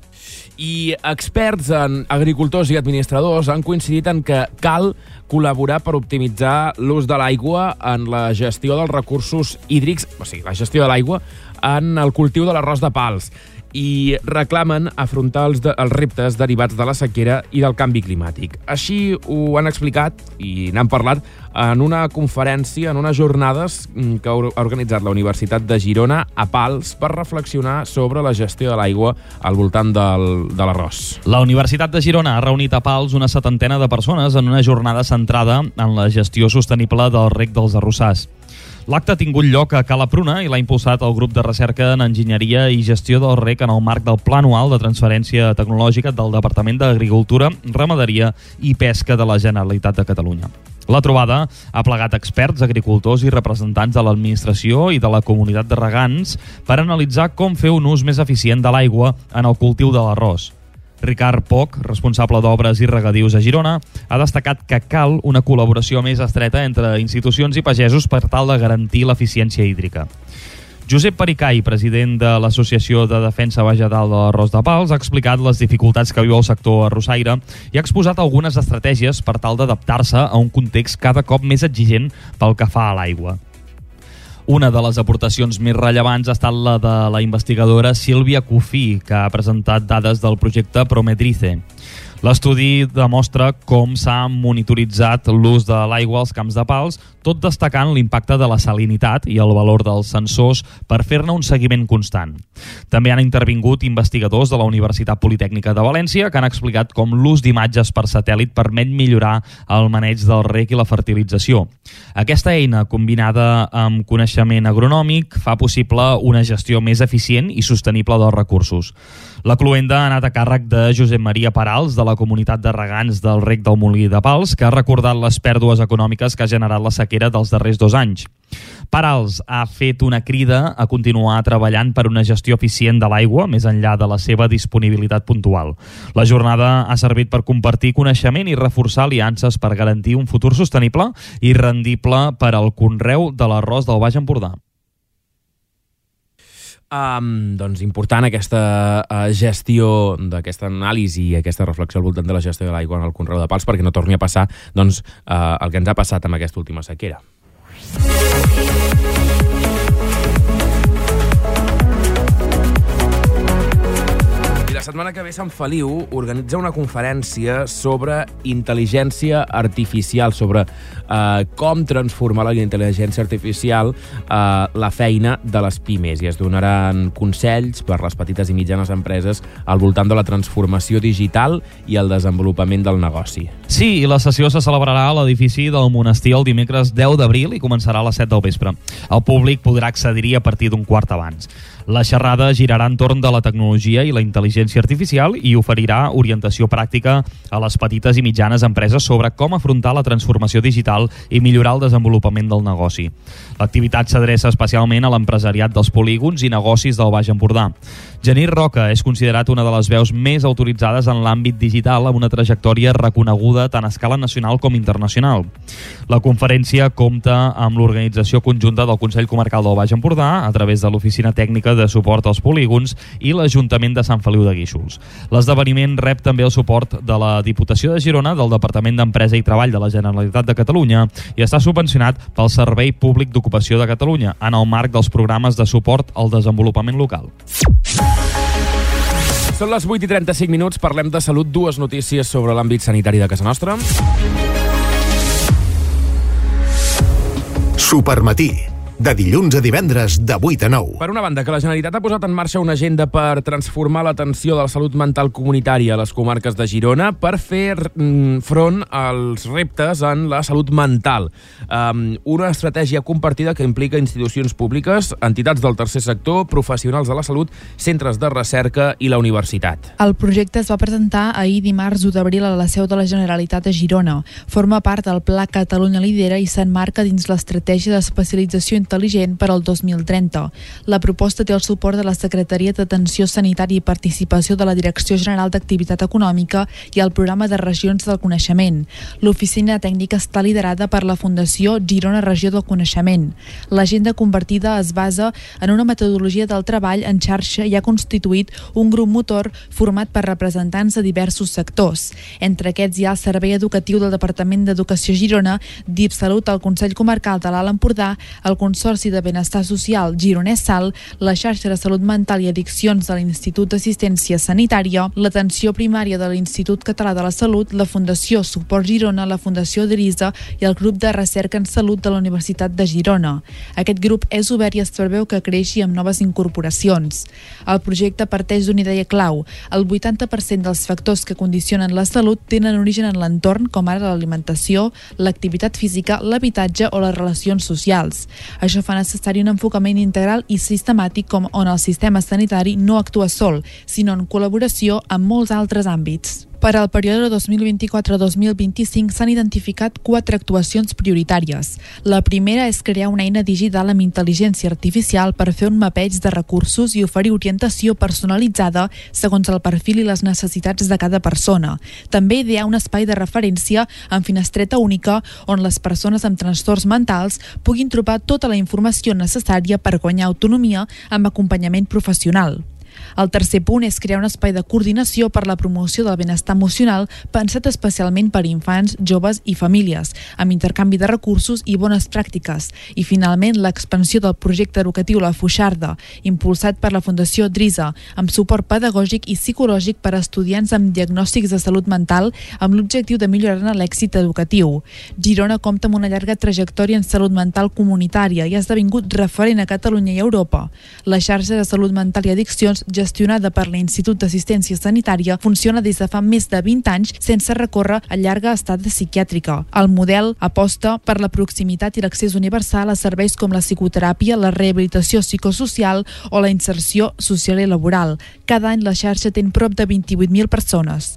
I experts en agricultors i administradors han coincidit en que cal col·laborar per optimitzar l'ús de l'aigua en la gestió dels recursos hídrics, o sigui, la gestió de l'aigua en el cultiu de l'arròs de pals, i reclamen afrontar els reptes derivats de la sequera i del canvi climàtic. Així ho han explicat i n'han parlat en una conferència, en unes jornades que ha organitzat la Universitat de Girona a Pals per reflexionar sobre la gestió de l'aigua al voltant de l'arròs. La Universitat de Girona ha reunit a Pals una 70ena de persones en una jornada centrada en la gestió sostenible del reg dels arrossars. L'acte ha tingut lloc a Cala Pruna i l'ha impulsat el grup de recerca en enginyeria i gestió del reg en el marc del Pla Anual de Transferència Tecnològica del Departament d'Agricultura, Ramaderia i Pesca de la Generalitat de Catalunya. La trobada ha plegat experts, agricultors i representants de l'administració i de la comunitat de regants per analitzar com fer un ús més eficient de l'aigua en el cultiu de l'arròs. Ricard Poch, responsable d'obres i regadius a Girona, ha destacat que cal una col·laboració més estreta entre institucions i pagesos per tal de garantir l'eficiència hídrica. Josep Pericay, president de l'Associació de Defensa Vegetal de l'Arròs de Pals, ha explicat les dificultats que viu el sector arrossaire i ha exposat algunes estratègies per tal d'adaptar-se a un context cada cop més exigent pel que fa a l'aigua. Una de les aportacions més rellevants ha estat la de la investigadora Sílvia Cufí, que ha presentat dades del projecte Prometrice. L'estudi demostra com s'ha monitoritzat l'ús de l'aigua als camps de Pals, tot destacant l'impacte de la salinitat i el valor dels sensors per fer-ne un seguiment constant. També han intervingut investigadors de la Universitat Politècnica de València que han explicat com l'ús d'imatges per satèl·lit permet millorar el maneig del reg i la fertilització. Aquesta eina, combinada amb coneixement agronòmic, fa possible una gestió més eficient i sostenible dels recursos. La cloenda ha anat a càrrec de Josep Maria Parals, de la comunitat de regants del reg del Molí de Pals, que ha recordat les pèrdues econòmiques que ha generat la sequera dels darrers 2 anys. Parals ha fet una crida a continuar treballant per una gestió eficient de l'aigua, més enllà de la seva disponibilitat puntual. La jornada ha servit per compartir coneixement i reforçar aliances per garantir un futur sostenible i rendible per al conreu de l'arròs del Baix Empordà. Doncs important aquesta gestió, d'aquesta anàlisi i aquesta reflexió al voltant de la gestió de l'aigua en el conreu de pals perquè no torni a passar el que ens ha passat amb aquesta última sequera. La setmana que ve Sant Feliu organitza una conferència sobre intel·ligència artificial, sobre com transformar la intel·ligència artificial la feina de les pimes, i es donaran consells per les petites i mitjanes empreses al voltant de la transformació digital i el desenvolupament del negoci. Sí, i la sessió se celebrarà a l'edifici del monestir el dimecres 10 d'abril i començarà a les 7 del vespre. El públic podrà accedir-hi a partir d'un quart abans. La xerrada girarà entorn de la tecnologia i la intel·ligència artificial i oferirà orientació pràctica a les petites i mitjanes empreses sobre com afrontar la transformació digital i millorar el desenvolupament del negoci. L'activitat s'adreça especialment a l'empresariat dels polígons i negocis del Baix Empordà. Genís Roca és considerat una de les veus més autoritzades en l'àmbit digital amb una trajectòria reconeguda tant a escala nacional com internacional. La conferència compta amb l'organització conjunta del Consell Comarcal del Baix Empordà a través de l'Oficina Tècnica de Suport als Polígons i l'Ajuntament de Sant Feliu de Guíxols. L'esdeveniment rep també el suport de la Diputació de Girona, del Departament d'Empresa i Treball de la Generalitat de Catalunya i està subvencionat pel Servei Públic d'Ocupació de Catalunya en el marc dels programes de suport al desenvolupament local. Són les 8:35, parlem de salut, dues notícies sobre l'àmbit sanitari de casa nostra. Supermatí, de dilluns a divendres de 8 a 9. Per una banda, que la Generalitat ha posat en marxa una agenda per transformar l'atenció de la salut mental comunitària a les comarques de Girona per fer front als reptes en la salut mental. Una estratègia compartida que implica institucions públiques, entitats del tercer sector, professionals de la salut, centres de recerca i la universitat. El projecte es va presentar ahir dimarts 1 d'abril a la seu de la Generalitat a Girona. Forma part del Pla Catalunya Lidera i s'emmarca dins l'estratègia d'especialització intel·ligent per al 2030. La proposta té el suport de la Secretaria d'Atenció Sanitària i Participació de la Direcció General d'Activitat Econòmica i el Programa de Regions del Coneixement. L'oficina tècnica està liderada per la Fundació Girona Regió del Coneixement. L'agenda convertida es basa en una metodologia del treball en xarxa i ha constituït un grup motor format per representants de diversos sectors. Entre aquests hi ha el Servei Educatiu del Departament d'Educació Girona, DIPSalut, el Consell Comarcal de l'Alt Empordà, el Consorci de Benestar Social Gironès SAL, la xarxa de salut mental i addiccions de l'Institut d'Assistència Sanitària, l'atenció primària de l'Institut Català de la Salut, la Fundació Suport Girona, la Fundació Drisa i el grup de recerca en salut de la Universitat de Girona. Aquest grup és obert i es preveu que creixi amb noves incorporacions. El projecte parteix d'una idea clau. El 80% dels factors que condicionen la salut tenen origen en l'entorn, com ara l'alimentació, l'activitat física, l'habitatge o les relacions socials. Això fa necessari un enfocament integral i sistemàtic on el sistema sanitari no actua sol, sinó en col·laboració amb molts altres àmbits. Per al període 2024-2025 s'han identificat 4 actuacions prioritàries. La primera és crear una eina digital amb intel·ligència artificial per fer un mapeig de recursos i oferir orientació personalitzada segons el perfil i les necessitats de cada persona. També idear un espai de referència amb finestreta única on les persones amb trastorns mentals puguin trobar tota la informació necessària per guanyar autonomia amb acompanyament professional. El tercer punt és crear un espai de coordinació per la promoció del benestar emocional pensat especialment per infants, joves i famílies, amb intercanvi de recursos i bones pràctiques. I finalment, l'expansió del projecte educatiu La Foixarda, impulsat per la Fundació Drisa, amb suport pedagògic i psicològic per a estudiants amb diagnòstics de salut mental amb l'objectiu de millorar l'èxit educatiu. Girona compta amb una llarga trajectòria en salut mental comunitària i ha esdevingut referent a Catalunya i Europa. La xarxa de salut mental i addiccions, gestionada per l'Institut d'Assistència Sanitària, funciona des de fa més de 20 anys sense recórrer a llarga estada psiquiàtrica. El model aposta per la proximitat i l'accés universal a serveis com la psicoteràpia, la rehabilitació psicosocial o la inserció social i laboral. Cada any la xarxa té prop de 28.000 persones.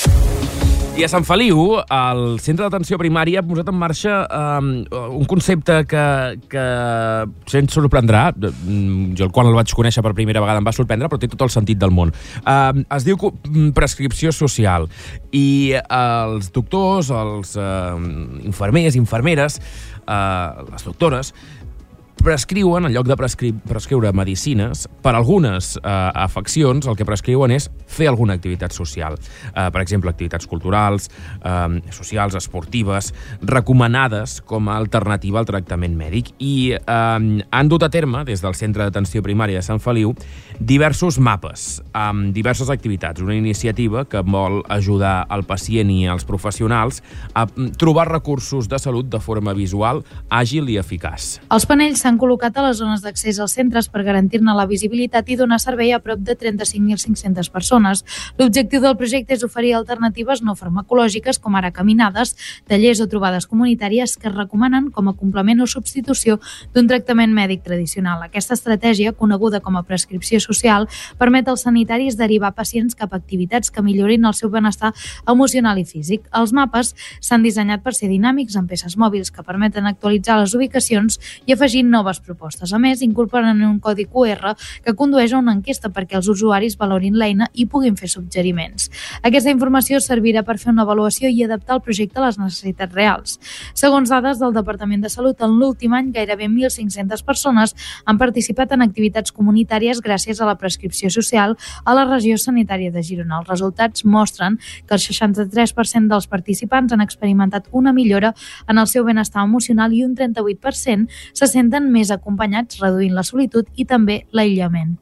I a Sant Feliu, el Centre d'Atenció Primària ha posat en marxa un concepte que se'ns sorprendrà. Jo, quan el vaig conèixer per primera vegada, em va sorprendre, però té tot el sentit del món. Es diu prescripció social. I els doctors, els infermers, infermeres, les doctores, prescriuen, en lloc de prescriure medicines, per algunes afeccions, el que prescriuen és fer alguna activitat social. Per exemple, activitats culturals, socials, esportives, recomanades com a alternativa al tractament mèdic. I han dut a terme, des del Centre d'Atenció Primària de Sant Feliu, diversos mapes amb diverses activitats. Una iniciativa que vol ajudar el pacient i els professionals a trobar recursos de salut de forma visual, àgil i eficaç. Els panells s'han col·locat a les zones d'accés als centres per garantir-ne la visibilitat i donar servei a prop de 35.500 persones. L'objectiu del projecte és oferir alternatives no farmacològiques, com ara caminades, tallers o trobades comunitàries que es recomanen com a complement o substitució d'un tractament mèdic tradicional. Aquesta estratègia, coneguda com a prescripció social, permet als sanitaris derivar pacients cap a activitats que millorin el seu benestar emocional i físic. Els mapes s'han dissenyat per ser dinàmics amb peces mòbils que permeten actualitzar les ubicacions i afegir noves propostes. A més, incorporen un codi QR que condueix a una enquesta perquè els usuaris valorin l'eina i puguin fer suggeriments. Aquesta informació servirà per fer una avaluació i adaptar el projecte a les necessitats reals. Segons dades del Departament de Salut, en l'últim any gairebé 1.500 persones han participat en activitats comunitàries gràcies a la prescripció social a la regió sanitària de Girona. Els resultats mostren que el 63% dels participants han experimentat una millora en el seu benestar emocional i un 38% se senten més acompanyats, reduint la solitud i també l'aïllament.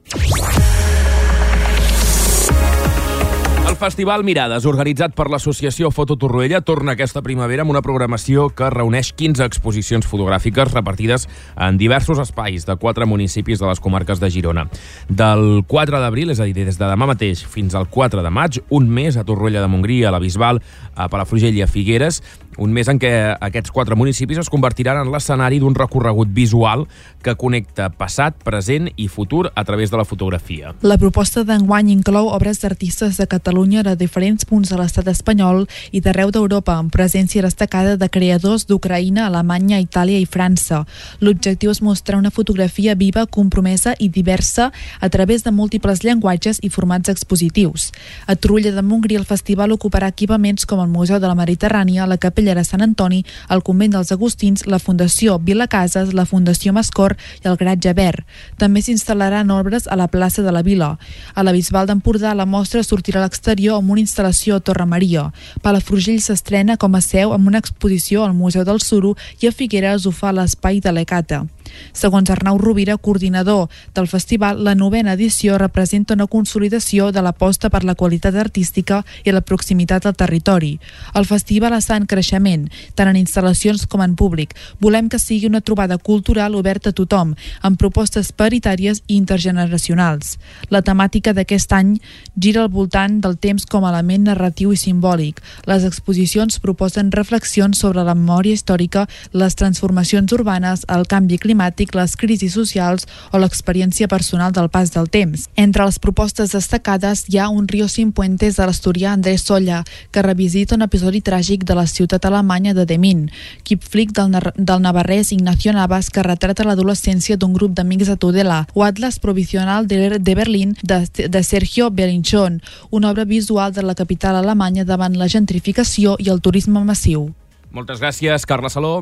El Festival Mirades, organitzat per l'associació Foto Torroella, torna aquesta primavera amb una programació que reuneix 15 exposicions fotogràfiques repartides en diversos espais de 4 municipis de les comarques de Girona. Del 4 d'abril, és a dir, des de demà mateix fins al 4 de maig, un mes a Torroella de Montgrí, a la Bisbal, a Palafrugell i a Figueres, un mes en què aquests 4 municipis es convertiran en l'escenari d'un recorregut visual que connecta passat, present i futur a través de la fotografia. La proposta d'enguany inclou obres d'artistes de Catalunya de diferents punts de l'estat espanyol i d'arreu d'Europa, amb presència destacada de creadors d'Ucraïna, Alemanya, Itàlia i França. L'objectiu és mostrar una fotografia viva, compromesa i diversa a través de múltiples llenguatges i formats expositius. A Torroella de Montgrí el festival ocuparà equipaments com el Museu de la Mediterrània, la Capella de Sant Antoni, el Convent dels Agustins, la Fundació Vila Cases, la Fundació Mascor i el Garatge Verd. També s'instal·laran obres a la plaça de la Vila. A la Bisbal d'Empordà la mostra sortirà a l'exterior amb una instal·lació a Torre Maria. Palafrugell s'estrena com a seu amb una exposició al Museu del Suro i a Figueres ho fa a l'Espai de l'Ecata. Segons Arnau Rovira, coordinador del festival, la 9ª edició representa una consolidació de l'aposta per la qualitat artística i la proximitat al territori. El festival està en creixement, tant en instal·lacions com en públic. Volem que sigui una trobada cultural oberta a tothom, amb propostes paritàries i intergeneracionals. La temàtica d'aquest any gira al voltant del temps com a element narratiu i simbòlic. Les exposicions proposen reflexions sobre la memòria històrica, les transformacions urbanes, el canvi climàtic, les crisis socials o l'experiència personal del pas del temps. Entre les propostes destacades hi ha un Río sin puentes de l'asturià Andrés Solla, que revisita un episodi tràgic de la ciutat alemanya de Demmin, Keep Flick del navarrès Ignacio Navas, que retrata l'adolescència d'un grup d'amics de Tudela, o Atlas Provisional de Berlín de Sergio Belinchón, una obra visual de la capital alemanya davant la gentrificació i el turisme massiu. Moltes gràcies, Carla Saló.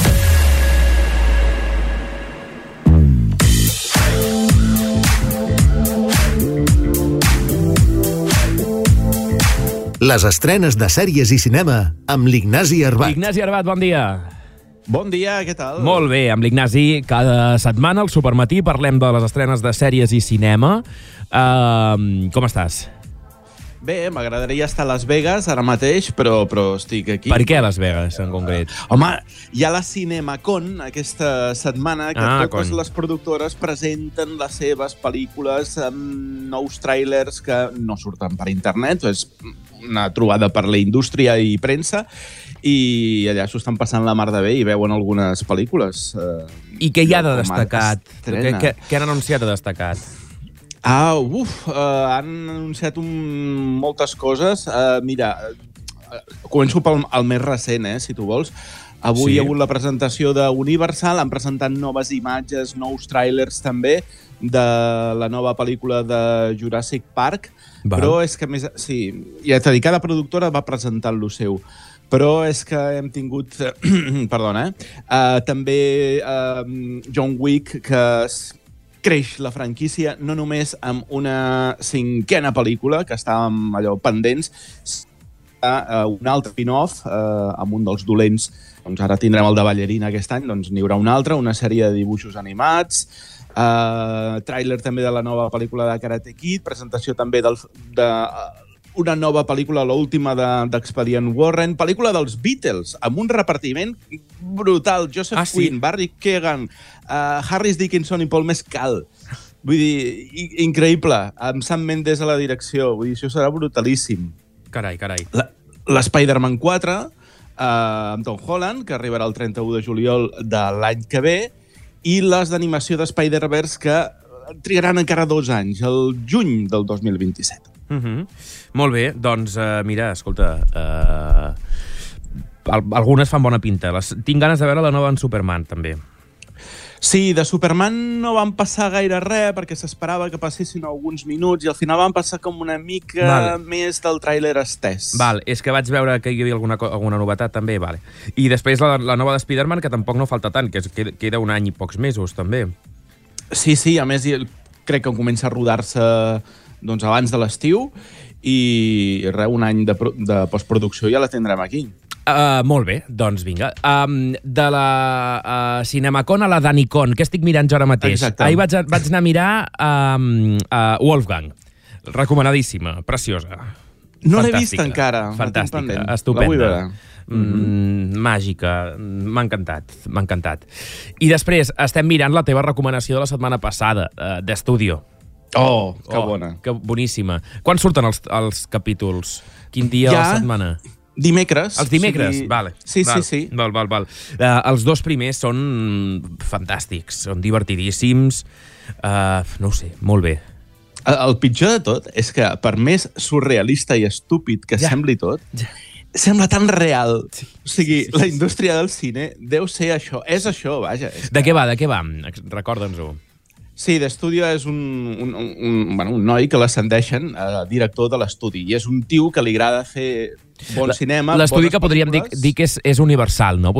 Les estrenes de sèries i cinema amb l'Ignasi Arbat. Ignasi Arbat, bon dia. Bon dia, què tal? Molt bé, amb l'Ignasi cada setmana al Supermatí parlem de les estrenes de sèries i cinema. Com estàs? Bé, m'agradaria estar a Las Vegas ara mateix, però estic aquí. Per què a Las Vegas, en concret? Home, hi ha la CinemaCon aquesta setmana que totes les productores presenten les seves pel·lícules amb nous tràilers que no surten per internet, és una trobada per la indústria i premsa, i allà s'ho estan passant la mar de bé i veuen algunes pel·lícules. I què hi ha de destacat? Què han anunciat de destacat? Han anunciat moltes coses. Mira, començo pel més recent, si tu vols. Avui hi ha hagut la presentació d'Universal, han presentat noves imatges, nous tràilers també, de la nova pel·lícula de Jurassic Park. Però és que més... Sí, ja t'he dit, cada productora va presentant lo seu. Però és que hem tingut... Perdona, també John Wick, que creix la franquícia, no només amb una 5a pel·lícula, que estàvem allò pendents, un altre spin-off amb un dels dolents. Doncs ara tindrem el de Ballerina aquest any, doncs n'hi haurà un altre, una sèrie de dibuixos animats, tràiler també de la nova pel·lícula de Karate Kid, presentació també una nova pel·lícula, l'última d'Expedient Warren, pel·lícula dels Beatles, amb un repartiment brutal. Joseph Quinn, Barry Keoghan, Harris Dickinson i Paul Mescal. Vull dir, increïble. Amb Sam Mendes a la direcció. Vull dir, això serà brutalíssim. Carai. L'Spider-Man 4, amb Tom Holland, que arribarà el 31 de juliol de l'any que ve, i les d'animació de Spider-Verse, que trigaran encara 2 anys, el juny del 2027. Molt bé, doncs, mira, escolta, algunes fan bona pinta. Tinc ganes de veure la nova en Superman, també. Sí, de Superman no van passar gaire res, perquè s'esperava que passessin alguns minuts, i al final van passar com una mica més del tràiler estès. Val, és que vaig veure que hi havia alguna novetat, també, vale. I després la nova de Spider-Man, que tampoc no falta tant, que queda un any i pocs mesos, també. Sí, a més, crec que comença a rodar-se doncs, abans de l'estiu, i un any de postproducció ja la tindrem aquí. Molt bé, doncs vinga. De la Cinemacon a la Danicon, què estic mirant jo ara mateix? Exacte. Ahir vaig anar a mirar Wolfgang. Recomanadíssima, preciosa. No l'he vist encara. Fantàstica, estupenda. Màgica, m'ha encantat. I després estem mirant la teva recomanació de la setmana passada, d'Estudio. Oh, que bona. Que boníssima. Quan surten els capítols? Quin dia a la setmana? Dimecres. Els dimecres? Vale. Sí. Val. Els 2 primers són fantàstics, són divertidíssims. No ho sé, molt bé. El pitjor de tot és que, per més surrealista i estúpid que sembli tot, sembla tan real. O sigui, la indústria del cine deu ser això. És això, vaja. De què va? Recorda'ns-ho. Sí, d'Estudio és un noi que l'ascendeixen a director de l'estudi. I és un tio que li agrada fer bon cinema. L'estudi que podríem dir que és universal, no?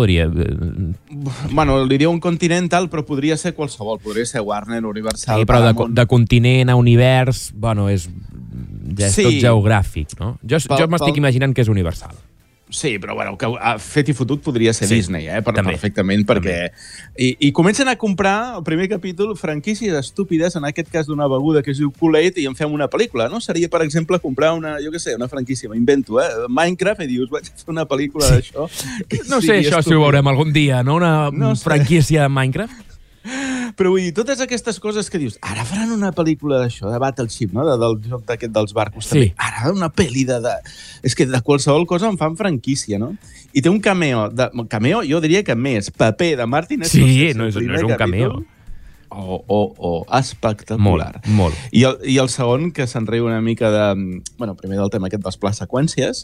Bueno, li diu un Continental, però podria ser qualsevol. Podria ser Warner, Universal, sí, però de continent a univers, bueno, ja és tot geogràfic, no? Jo m'estic imaginant que és universal. Sí, però bueno, que fet i fotut podria ser Disney, perfectament, perquè... I comencen a comprar, el primer capítol, franquícies estúpides, en aquest cas d'una beguda que es diu Kool-Aid, i en fem una pel·lícula, no? Seria, per exemple, comprar una franquícia, m'invento, Minecraft, i dius, vaig fer una pel·lícula d'això. No sé això si ho veurem algun dia, no? Una franquícia de Minecraft? Però vull dir, totes aquestes coses que dius, ara faran una pel·lícula d'això, de Battleship, no? Del joc d'aquest dels barcos, també. Ara una pel·li de... És que de qualsevol cosa en fan franquícia, no? I té un cameo, jo diria que més, paper de Martin Scorsese. Sí, no és un cameo. Espectacular. Molt. I el segon, que se'n riu una mica de... Bueno, primer del tema aquest dels pla seqüències,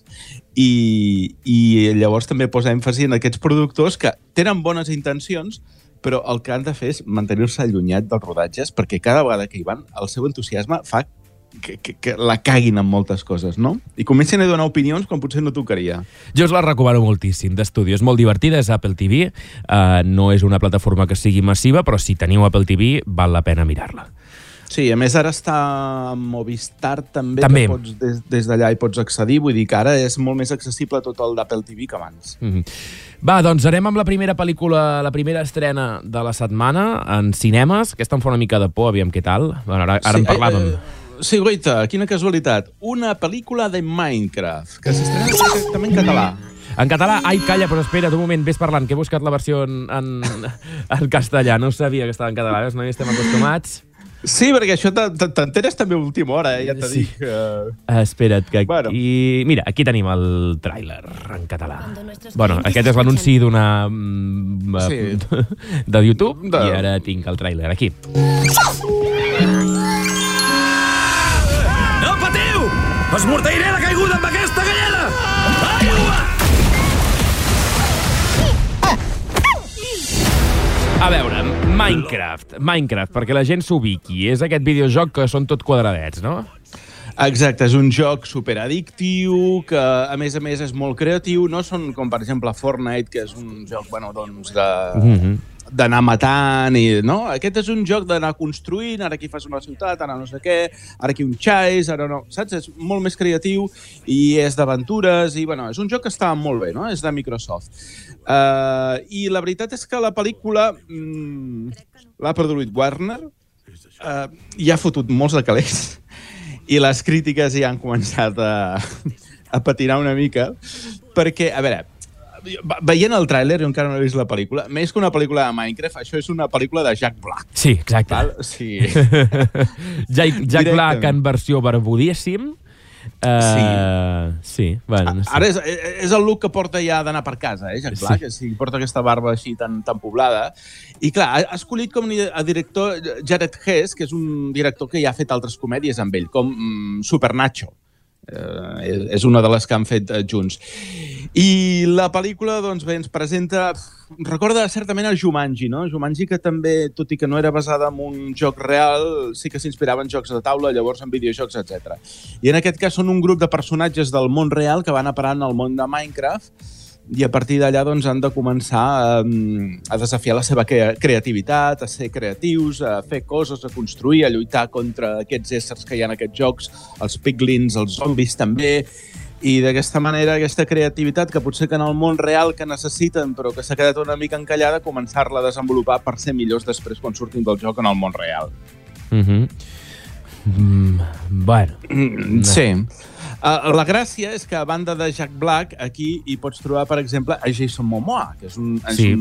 i llavors també posa èmfasi en aquests productors que tenen bones intencions, però el que han de fer és mantenir-se allunyat dels rodatges, perquè cada vegada que hi van, el seu entusiasme fa que la caguin en moltes coses, no? I comencen a donar opinions quan potser no tocaria. Jo us la recomano moltíssim, d'Estudio. És molt divertida, és Apple TV. No és una plataforma que sigui massiva, però si teniu Apple TV, val la pena mirar-la. Sí, a més ara està a Movistar també. Que pots, des d'allà hi pots accedir, vull dir que ara és molt més accessible tot el d'Apple TV que abans. Va, doncs anem amb la primera pel·lícula, la primera estrena de la setmana en cinemes. Aquesta em fa una mica de por, aviam què tal. Bueno, ara en parlàvem. Sí, goita, quina casualitat. Una pel·lícula de Minecraft, que s'estrena exactament en català. En català? Ai, calla, però espera't un moment, ves parlant, que he buscat la versió en castellà. No sabia que estava en català, veus? No hi estem acostumats. Sí, perquè això t'enteres també a última hora, ja t'ho dic. Espera't, que aquí... Bueno. Mira, aquí tenim el tràiler en català. Bueno, aquest és l'anunci d'una... de YouTube, i ara tinc el tràiler aquí. No patiu! Esmorteiré la caiguda amb aquesta galleda! Aigua! A veure, Minecraft, perquè la gent s'ubiqui. És aquest videojoc que són tot quadradets, no? Exacte, és un joc superaddictiu, que a més és molt creatiu. No són com, per exemple, Fortnite, que és un joc, bueno, doncs, d'anar matant, i, no? Aquest és un joc d'anar construint, ara aquí fas una ciutat, ara no sé què, ara aquí un xais, ara no... Saps? És molt més creatiu i és d'aventures, i, bueno, és un joc que està molt bé, no? És de Microsoft. I la veritat és que la pel·lícula l'ha produït Warner, i ha fotut molts de calés, i les crítiques ja han començat a patinar una mica, perquè, a veure, veient el tràiler, jo encara no he vist la pel·lícula, més que una pel·lícula de Minecraft, això és una pel·lícula de Jack Black. Sí, exacte. Val? Sí. Jack Black en versió barbudíssim. Sí, bueno, no sé. Ara és el look que porta ja d'anar per casa, Jack Black, sí. Porta aquesta barba així tan poblada. I clar, ha escollit com a director Jared Hess, que és un director que ja ha fet altres comèdies amb ell, com Supernacho. És una de les que han fet junts. I la pel·lícula, doncs bé, ens presenta... Recorda certament el Jumanji, no? Jumanji, que també, tot i que no era basada en un joc real, sí que s'inspirava en jocs de taula, llavors en videojocs, etc. I en aquest cas són un grup de personatges del món real que van a parar en el món de Minecraft i a partir d'allà doncs, han de començar a desafiar la seva creativitat, a ser creatius, a fer coses, a construir, a lluitar contra aquests éssers que hi ha en aquests jocs, els piglins, els zombis també, i d'aquesta manera aquesta creativitat que potser que en el món real que necessiten però que s'ha quedat una mica encallada, començar-la a desenvolupar per ser millors després quan surtin del joc en el món real. Bueno. Sí. La gràcia és que a banda de Jack Black aquí hi pots trobar, per exemple, a Jason Momoa, que és un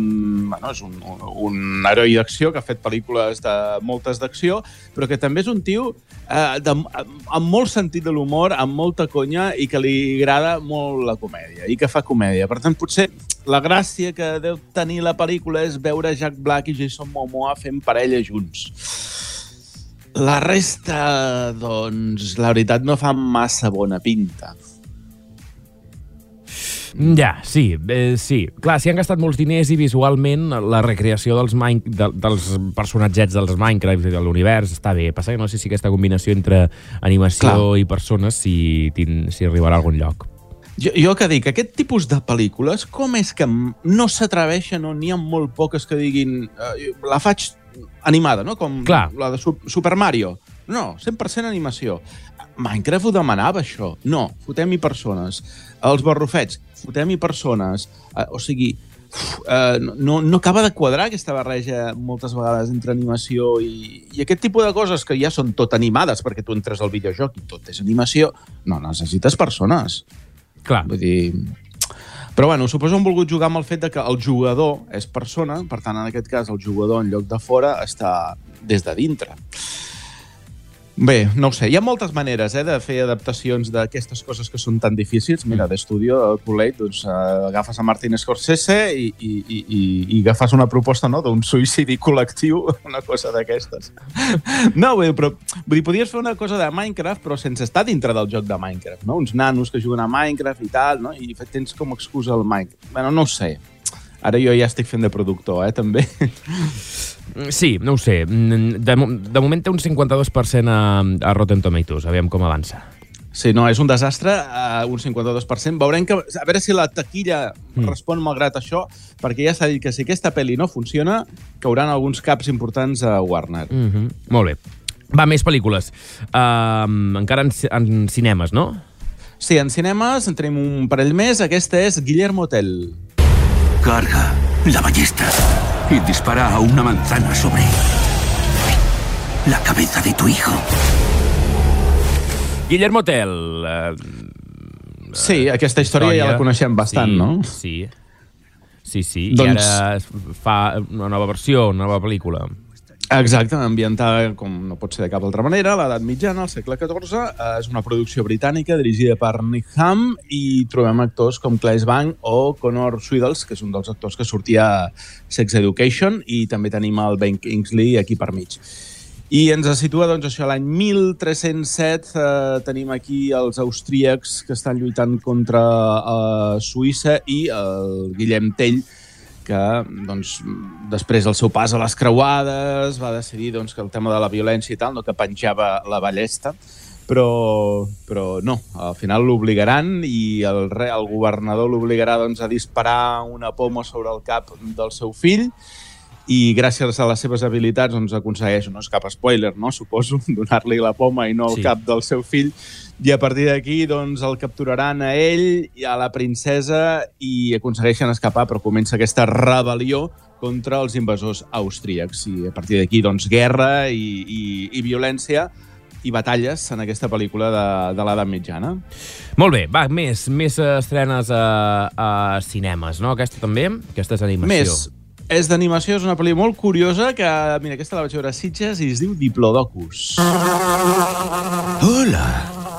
heroi d'acció que ha fet pel·lícules de moltes d'acció, però que també és un tio amb molt sentit de l'humor, amb molta conya i que li agrada molt la comèdia i que fa comèdia. Per tant, potser la gràcia que deu tenir la pel·lícula és veure Jack Black i Jason Momoa fent parella junts. La resta, doncs, la veritat no fa massa bona pinta. Ja, sí. Clar, s'hi han gastat molts diners i visualment la recreació dels personatgets dels Minecraft i de l'univers està bé. Passa que no sé si aquesta combinació entre animació i persones si arribarà a algun lloc. Jo que dic, aquest tipus de pel·lícules, com és que no s'atreveixen o n'hi ha molt poques que diguin la faig animada, no? Com la de Super Mario. No, 100% animació. Minecraft ho demanava, això. No, fotem-hi persones. Els barrufets, fotem-hi persones. O sigui, no acaba de quadrar aquesta barreja moltes vegades entre animació i aquest tipus de coses que ja són tot animades perquè tu entres al videojoc i tot és animació. No, necessites persones. Clar. Vull dir... Però bueno, suposo que han volgut jugar amb el fet que el jugador és persona, per tant, en aquest cas, el jugador en lloc de fora està des de dintre. Bé, no ho sé. Hi ha moltes maneres de fer adaptacions d'aquestes coses que són tan difícils. Mira, d'Estudio, Kool-Aid, doncs agafes a Martin Scorsese i agafes una proposta d'un suïcidi col·lectiu, una cosa d'aquestes. No, però podries fer una cosa de Minecraft, però sense estar dintre del joc de Minecraft, no? Uns nanos que juguen a Minecraft i tal, no? I tens com a excusa el Minecraft. Bueno, no ho sé. Ara jo ja estic fent de productor, també. Sí, no ho sé. De moment té un 52% a Rotten Tomatoes. Aviam com avança. Sí, no, és un desastre, un 52%. Veurem que, a veure si la taquilla respon malgrat això, perquè ja s'ha dit que si aquesta pel·li no funciona, cauran alguns caps importants a Warner. Molt bé. Va, més pel·lícules. Encara en cinemes, no? Sí, en cinemes en tenim un parell més. Aquesta és Guillermo Tell. Carga la ballesta y dispara a una manzana sobre la cabeza de tu hijo. Guillermo Tell. Sí, aquesta història ja la coneixem bastant, no? Sí. I ara fa una nova versió, una nova pel·lícula. Exacte, ambientada, com no pot ser de cap altra manera, a l'edat mitjana, al segle XIV. És una producció britànica dirigida per Nick Hamm i trobem actors com Claes Bang o Connor Swindles, que és un dels actors que sortia a Sex Education, i també tenim el Ben Kingsley aquí per mig. I ens situa, doncs, això, l'any 1307. Tenim aquí els austríacs que estan lluitant contra Suïssa i el Guillem Tell, que doncs, després del seu pas a les creuades va decidir que el tema de la violència i tal, que penjava la ballesta, però no, al final l'obligaran i el governador l'obligarà a disparar una poma sobre el cap del seu fill i gràcies a les seves habilitats aconsegueix, no és cap spoiler, no? Suposo, donar-li la poma i no el cap del seu fill, i a partir d'aquí el capturaran a ell i a la princesa i aconsegueixen escapar, però comença aquesta rebel·lió contra els invasors austríacs i a partir d'aquí guerra i violència i batalles en aquesta pel·lícula de l'edat mitjana. Molt bé, va, més estrenes a cinemes, no? Aquesta també? Aquesta és animació. És d'animació, és una pel·lícula molt curiosa que, mira, aquesta la vaig veure a Sitges i es diu Diplodocus. Hola.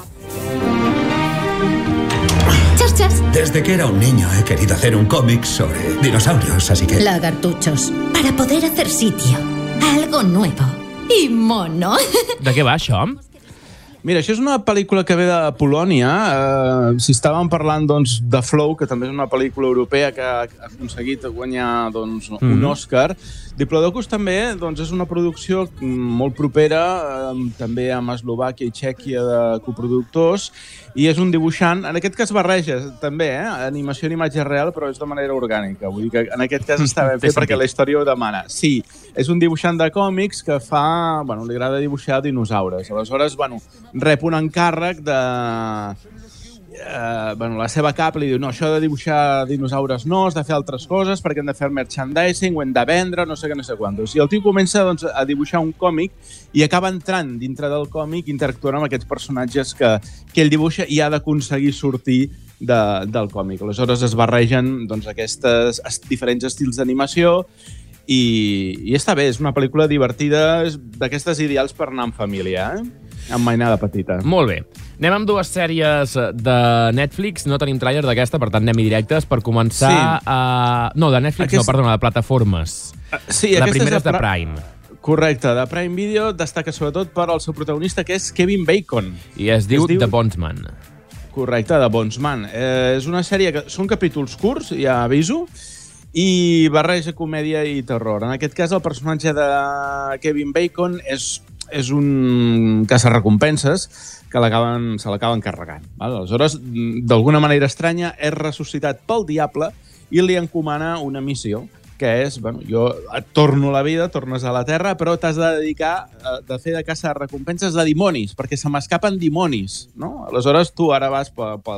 Chas. Desde que era un niño he querido hacer un cómic sobre dinosaurios, así que... Lagartuchos. Para poder hacer sitio a algo nuevo y mono. De què va, això? Mira, això és una pel·lícula que ve de Polònia. Si estàvem parlant doncs, de Flow, que també és una pel·lícula europea que ha aconseguit guanyar doncs, un Òscar, Diplodocus també doncs, és una producció molt propera, també amb Eslovàquia i Txèquia de coproductors, i és un dibuixant, en aquest cas barreja també, animació en imatge real, però és de manera orgànica. Vull dir que en aquest cas està ben fet perquè la història ho demana. Sí, és un dibuixant de còmics que fa... Bueno, li agrada dibuixar dinosaures. Aleshores, bueno, rep un encàrrec de... la seva cap li diu, no, això de dibuixar dinosaures no, has de fer altres coses perquè hem de fer el merchandising, ho hem de vendre, no sé què, no sé quantos. I el tio comença doncs, a dibuixar un còmic i acaba entrant dintre del còmic, interactuant amb aquests personatges que ell dibuixa i ha d'aconseguir sortir del còmic. Aleshores es barregen doncs, aquests diferents estils d'animació i està bé, és una pel·lícula divertida, d'aquestes ideals per anar en família, amb mainada petita. Molt bé. Anem amb dues sèries de Netflix. No tenim tràiler d'aquesta, per tant anem-hi directes. Per començar... Sí. No, de Netflix, perdona, de plataformes. Sí, la primera és de Prime. Correcte, de Prime Video destaca sobretot per al seu protagonista, que és Kevin Bacon. I es diu The Bondsman. Correcte, The Bondsman. És una sèrie que són capítols curts, ja aviso, i barreja comèdia i terror. En aquest cas, el personatge de Kevin Bacon és un caçarrecompenses que se l'acaben carregant. Val? Aleshores, d'alguna manera estranya, és ressuscitat pel diable i li encomana una missió, que és, bueno, jo et torno a la vida, tornes a la Terra, però t'has de dedicar a fer de caçarrecompenses de dimonis, perquè se m'escapen dimonis, no? Aleshores, tu ara vas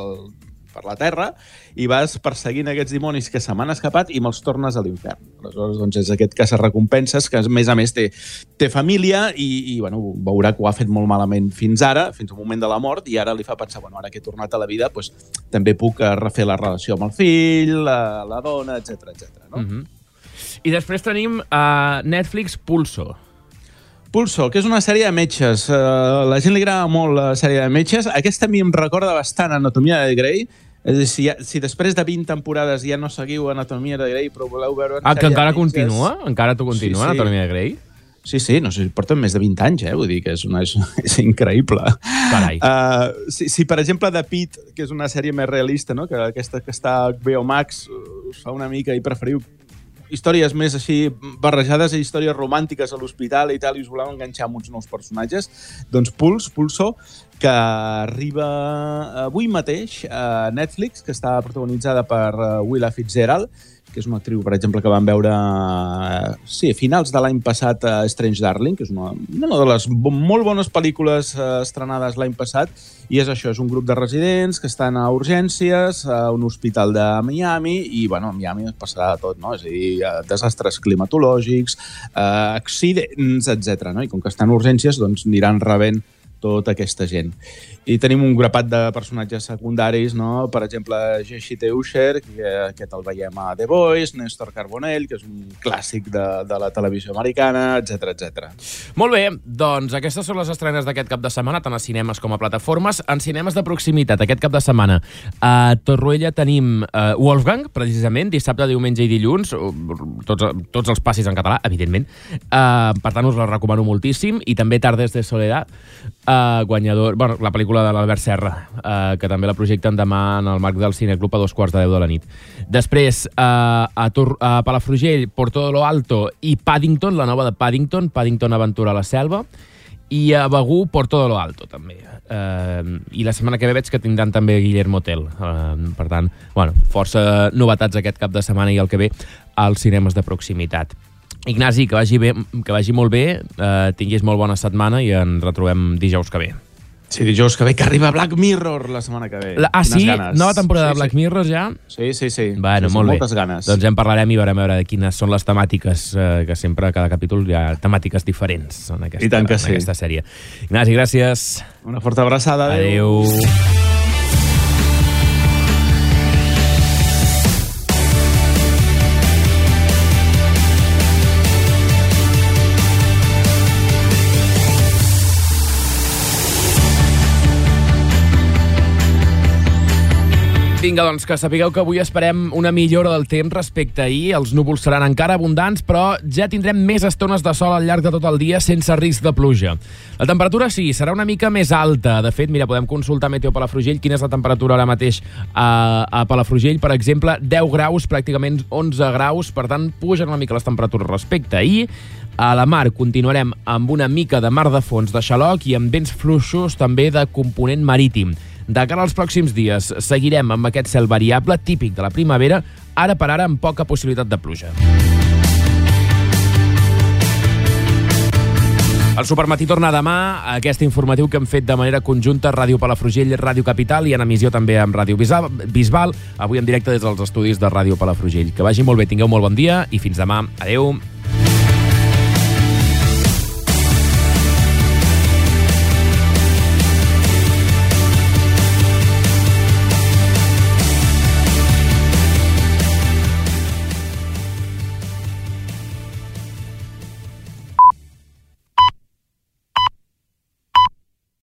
per la Terra i vas perseguint aquests dimonis que se m'han escapat i me'ls tornes a l'infern. Aleshores, doncs, és aquest caçarrecompenses que, a més, té família i bueno, veurà que ho ha fet molt malament fins ara, fins al moment de la mort, i ara li fa pensar, bueno, ara que he tornat a la vida, doncs, també puc refer la relació amb el fill, la dona, etc. No? I després tenim a Netflix Pulso. Pulso, que és una sèrie de metges. La gent li agrada molt la sèrie de metges. Aquesta a mi em recorda bastant Anatomia de Grey. És a dir, si després de 20 temporades ja no seguiu Anatomia de Grey, però voleu veure... Que encara continua? Encara tu continua, sí. Anatomia de Grey? Sí, no sé, porten més de 20 anys, vull dir que és increïble. Carai. Si, per exemple, The Pitt, que és una sèrie més realista, no? Que aquesta que està a HBO Max us fa una mica i preferiu històries més així barrejades i històries romàntiques a l'hospital i tal, i us voleu enganxar amb uns nous personatges, doncs Pulso, que arriba avui mateix a Netflix, que està protagonitzada per Willa Fitzgerald, que és una actriu, per exemple, que vam veure a finals de l'any passat a Strange Darling, que és una de les molt bones pel·lícules estrenades l'any passat, i és això, és un grup de residents que estan a urgències, a un hospital de Miami, i, bueno, a Miami es passarà de tot, no? És a dir, desastres climatològics, accidents, etc. No? I com que estan a urgències, doncs aniran rebent tota aquesta gent. I tenim un grapat de personatges secundaris, no? Per exemple, Jesse T. Usher, que aquest el veiem a The Boys, Néstor Carbonell, que és un clàssic de la televisió americana, etc. Molt bé, doncs aquestes són les estrenes d'aquest cap de setmana, tant a cinemes com a plataformes. En cinemes de proximitat, aquest cap de setmana, a Torroella tenim Wolfgang, precisament, dissabte, diumenge i dilluns, tots els passis en català, evidentment. Per tant, us la recomano moltíssim. I també Tardes de Soledad, guanyador, bueno, la pel·lícula de l'Albert Serra, que també la projecten demà en el marc del Cineclub a 2:15 de la nit. Després, a Palafrugell, Por todo lo alto i Paddington, la nova de Paddington Aventura a la selva, i a Begur, Por todo lo alto, també. I la setmana que ve veig que tindran també Guillermo Tell. Per tant, bueno, força novetats aquest cap de setmana i el que ve als cinemes de proximitat. Ignasi, que vagi molt bé, tinguis molt bona setmana i ens retrobem dijous que ve. Sí, dijous que ve, que arriba Black Mirror la setmana que ve. Sí? Ganes. Nova temporada de Black Mirror ja? Sí. Bueno, molt bé. Moltes ganes. Doncs ja en parlarem i veure quines són les temàtiques, que sempre a cada capítol hi ha temàtiques diferents en aquesta sèrie. Ignasi, gràcies. Una forta abraçada. Adéu. Vinga, doncs, que sapigueu que avui esperem una millora del temps respecte a ahir. Els núvols seran encara abundants, però ja tindrem més estones de sol al llarg de tot el dia sense risc de pluja. La temperatura, sí, serà una mica més alta. De fet, mira, podem consultar Meteo Palafrugell. Quina és la temperatura ara mateix a Palafrugell? Per exemple, 10 graus, pràcticament 11 graus. Per tant, pugen una mica les temperatures respecte a ahir. A la mar continuarem amb una mica de mar de fons de xaloc i amb vents fluixos també de component marítim. De cara als pròxims dies, seguirem amb aquest cel variable típic de la primavera, ara per ara amb poca possibilitat de pluja. El Supermatí torna demà, aquest informatiu que hem fet de manera conjunta Ràdio Palafrugell, Ràdio Capital i en emissió també amb Ràdio Bisbal, avui en directe des dels estudis de Ràdio Palafrugell. Que vagi molt bé, tingueu molt bon dia i fins demà. Adéu.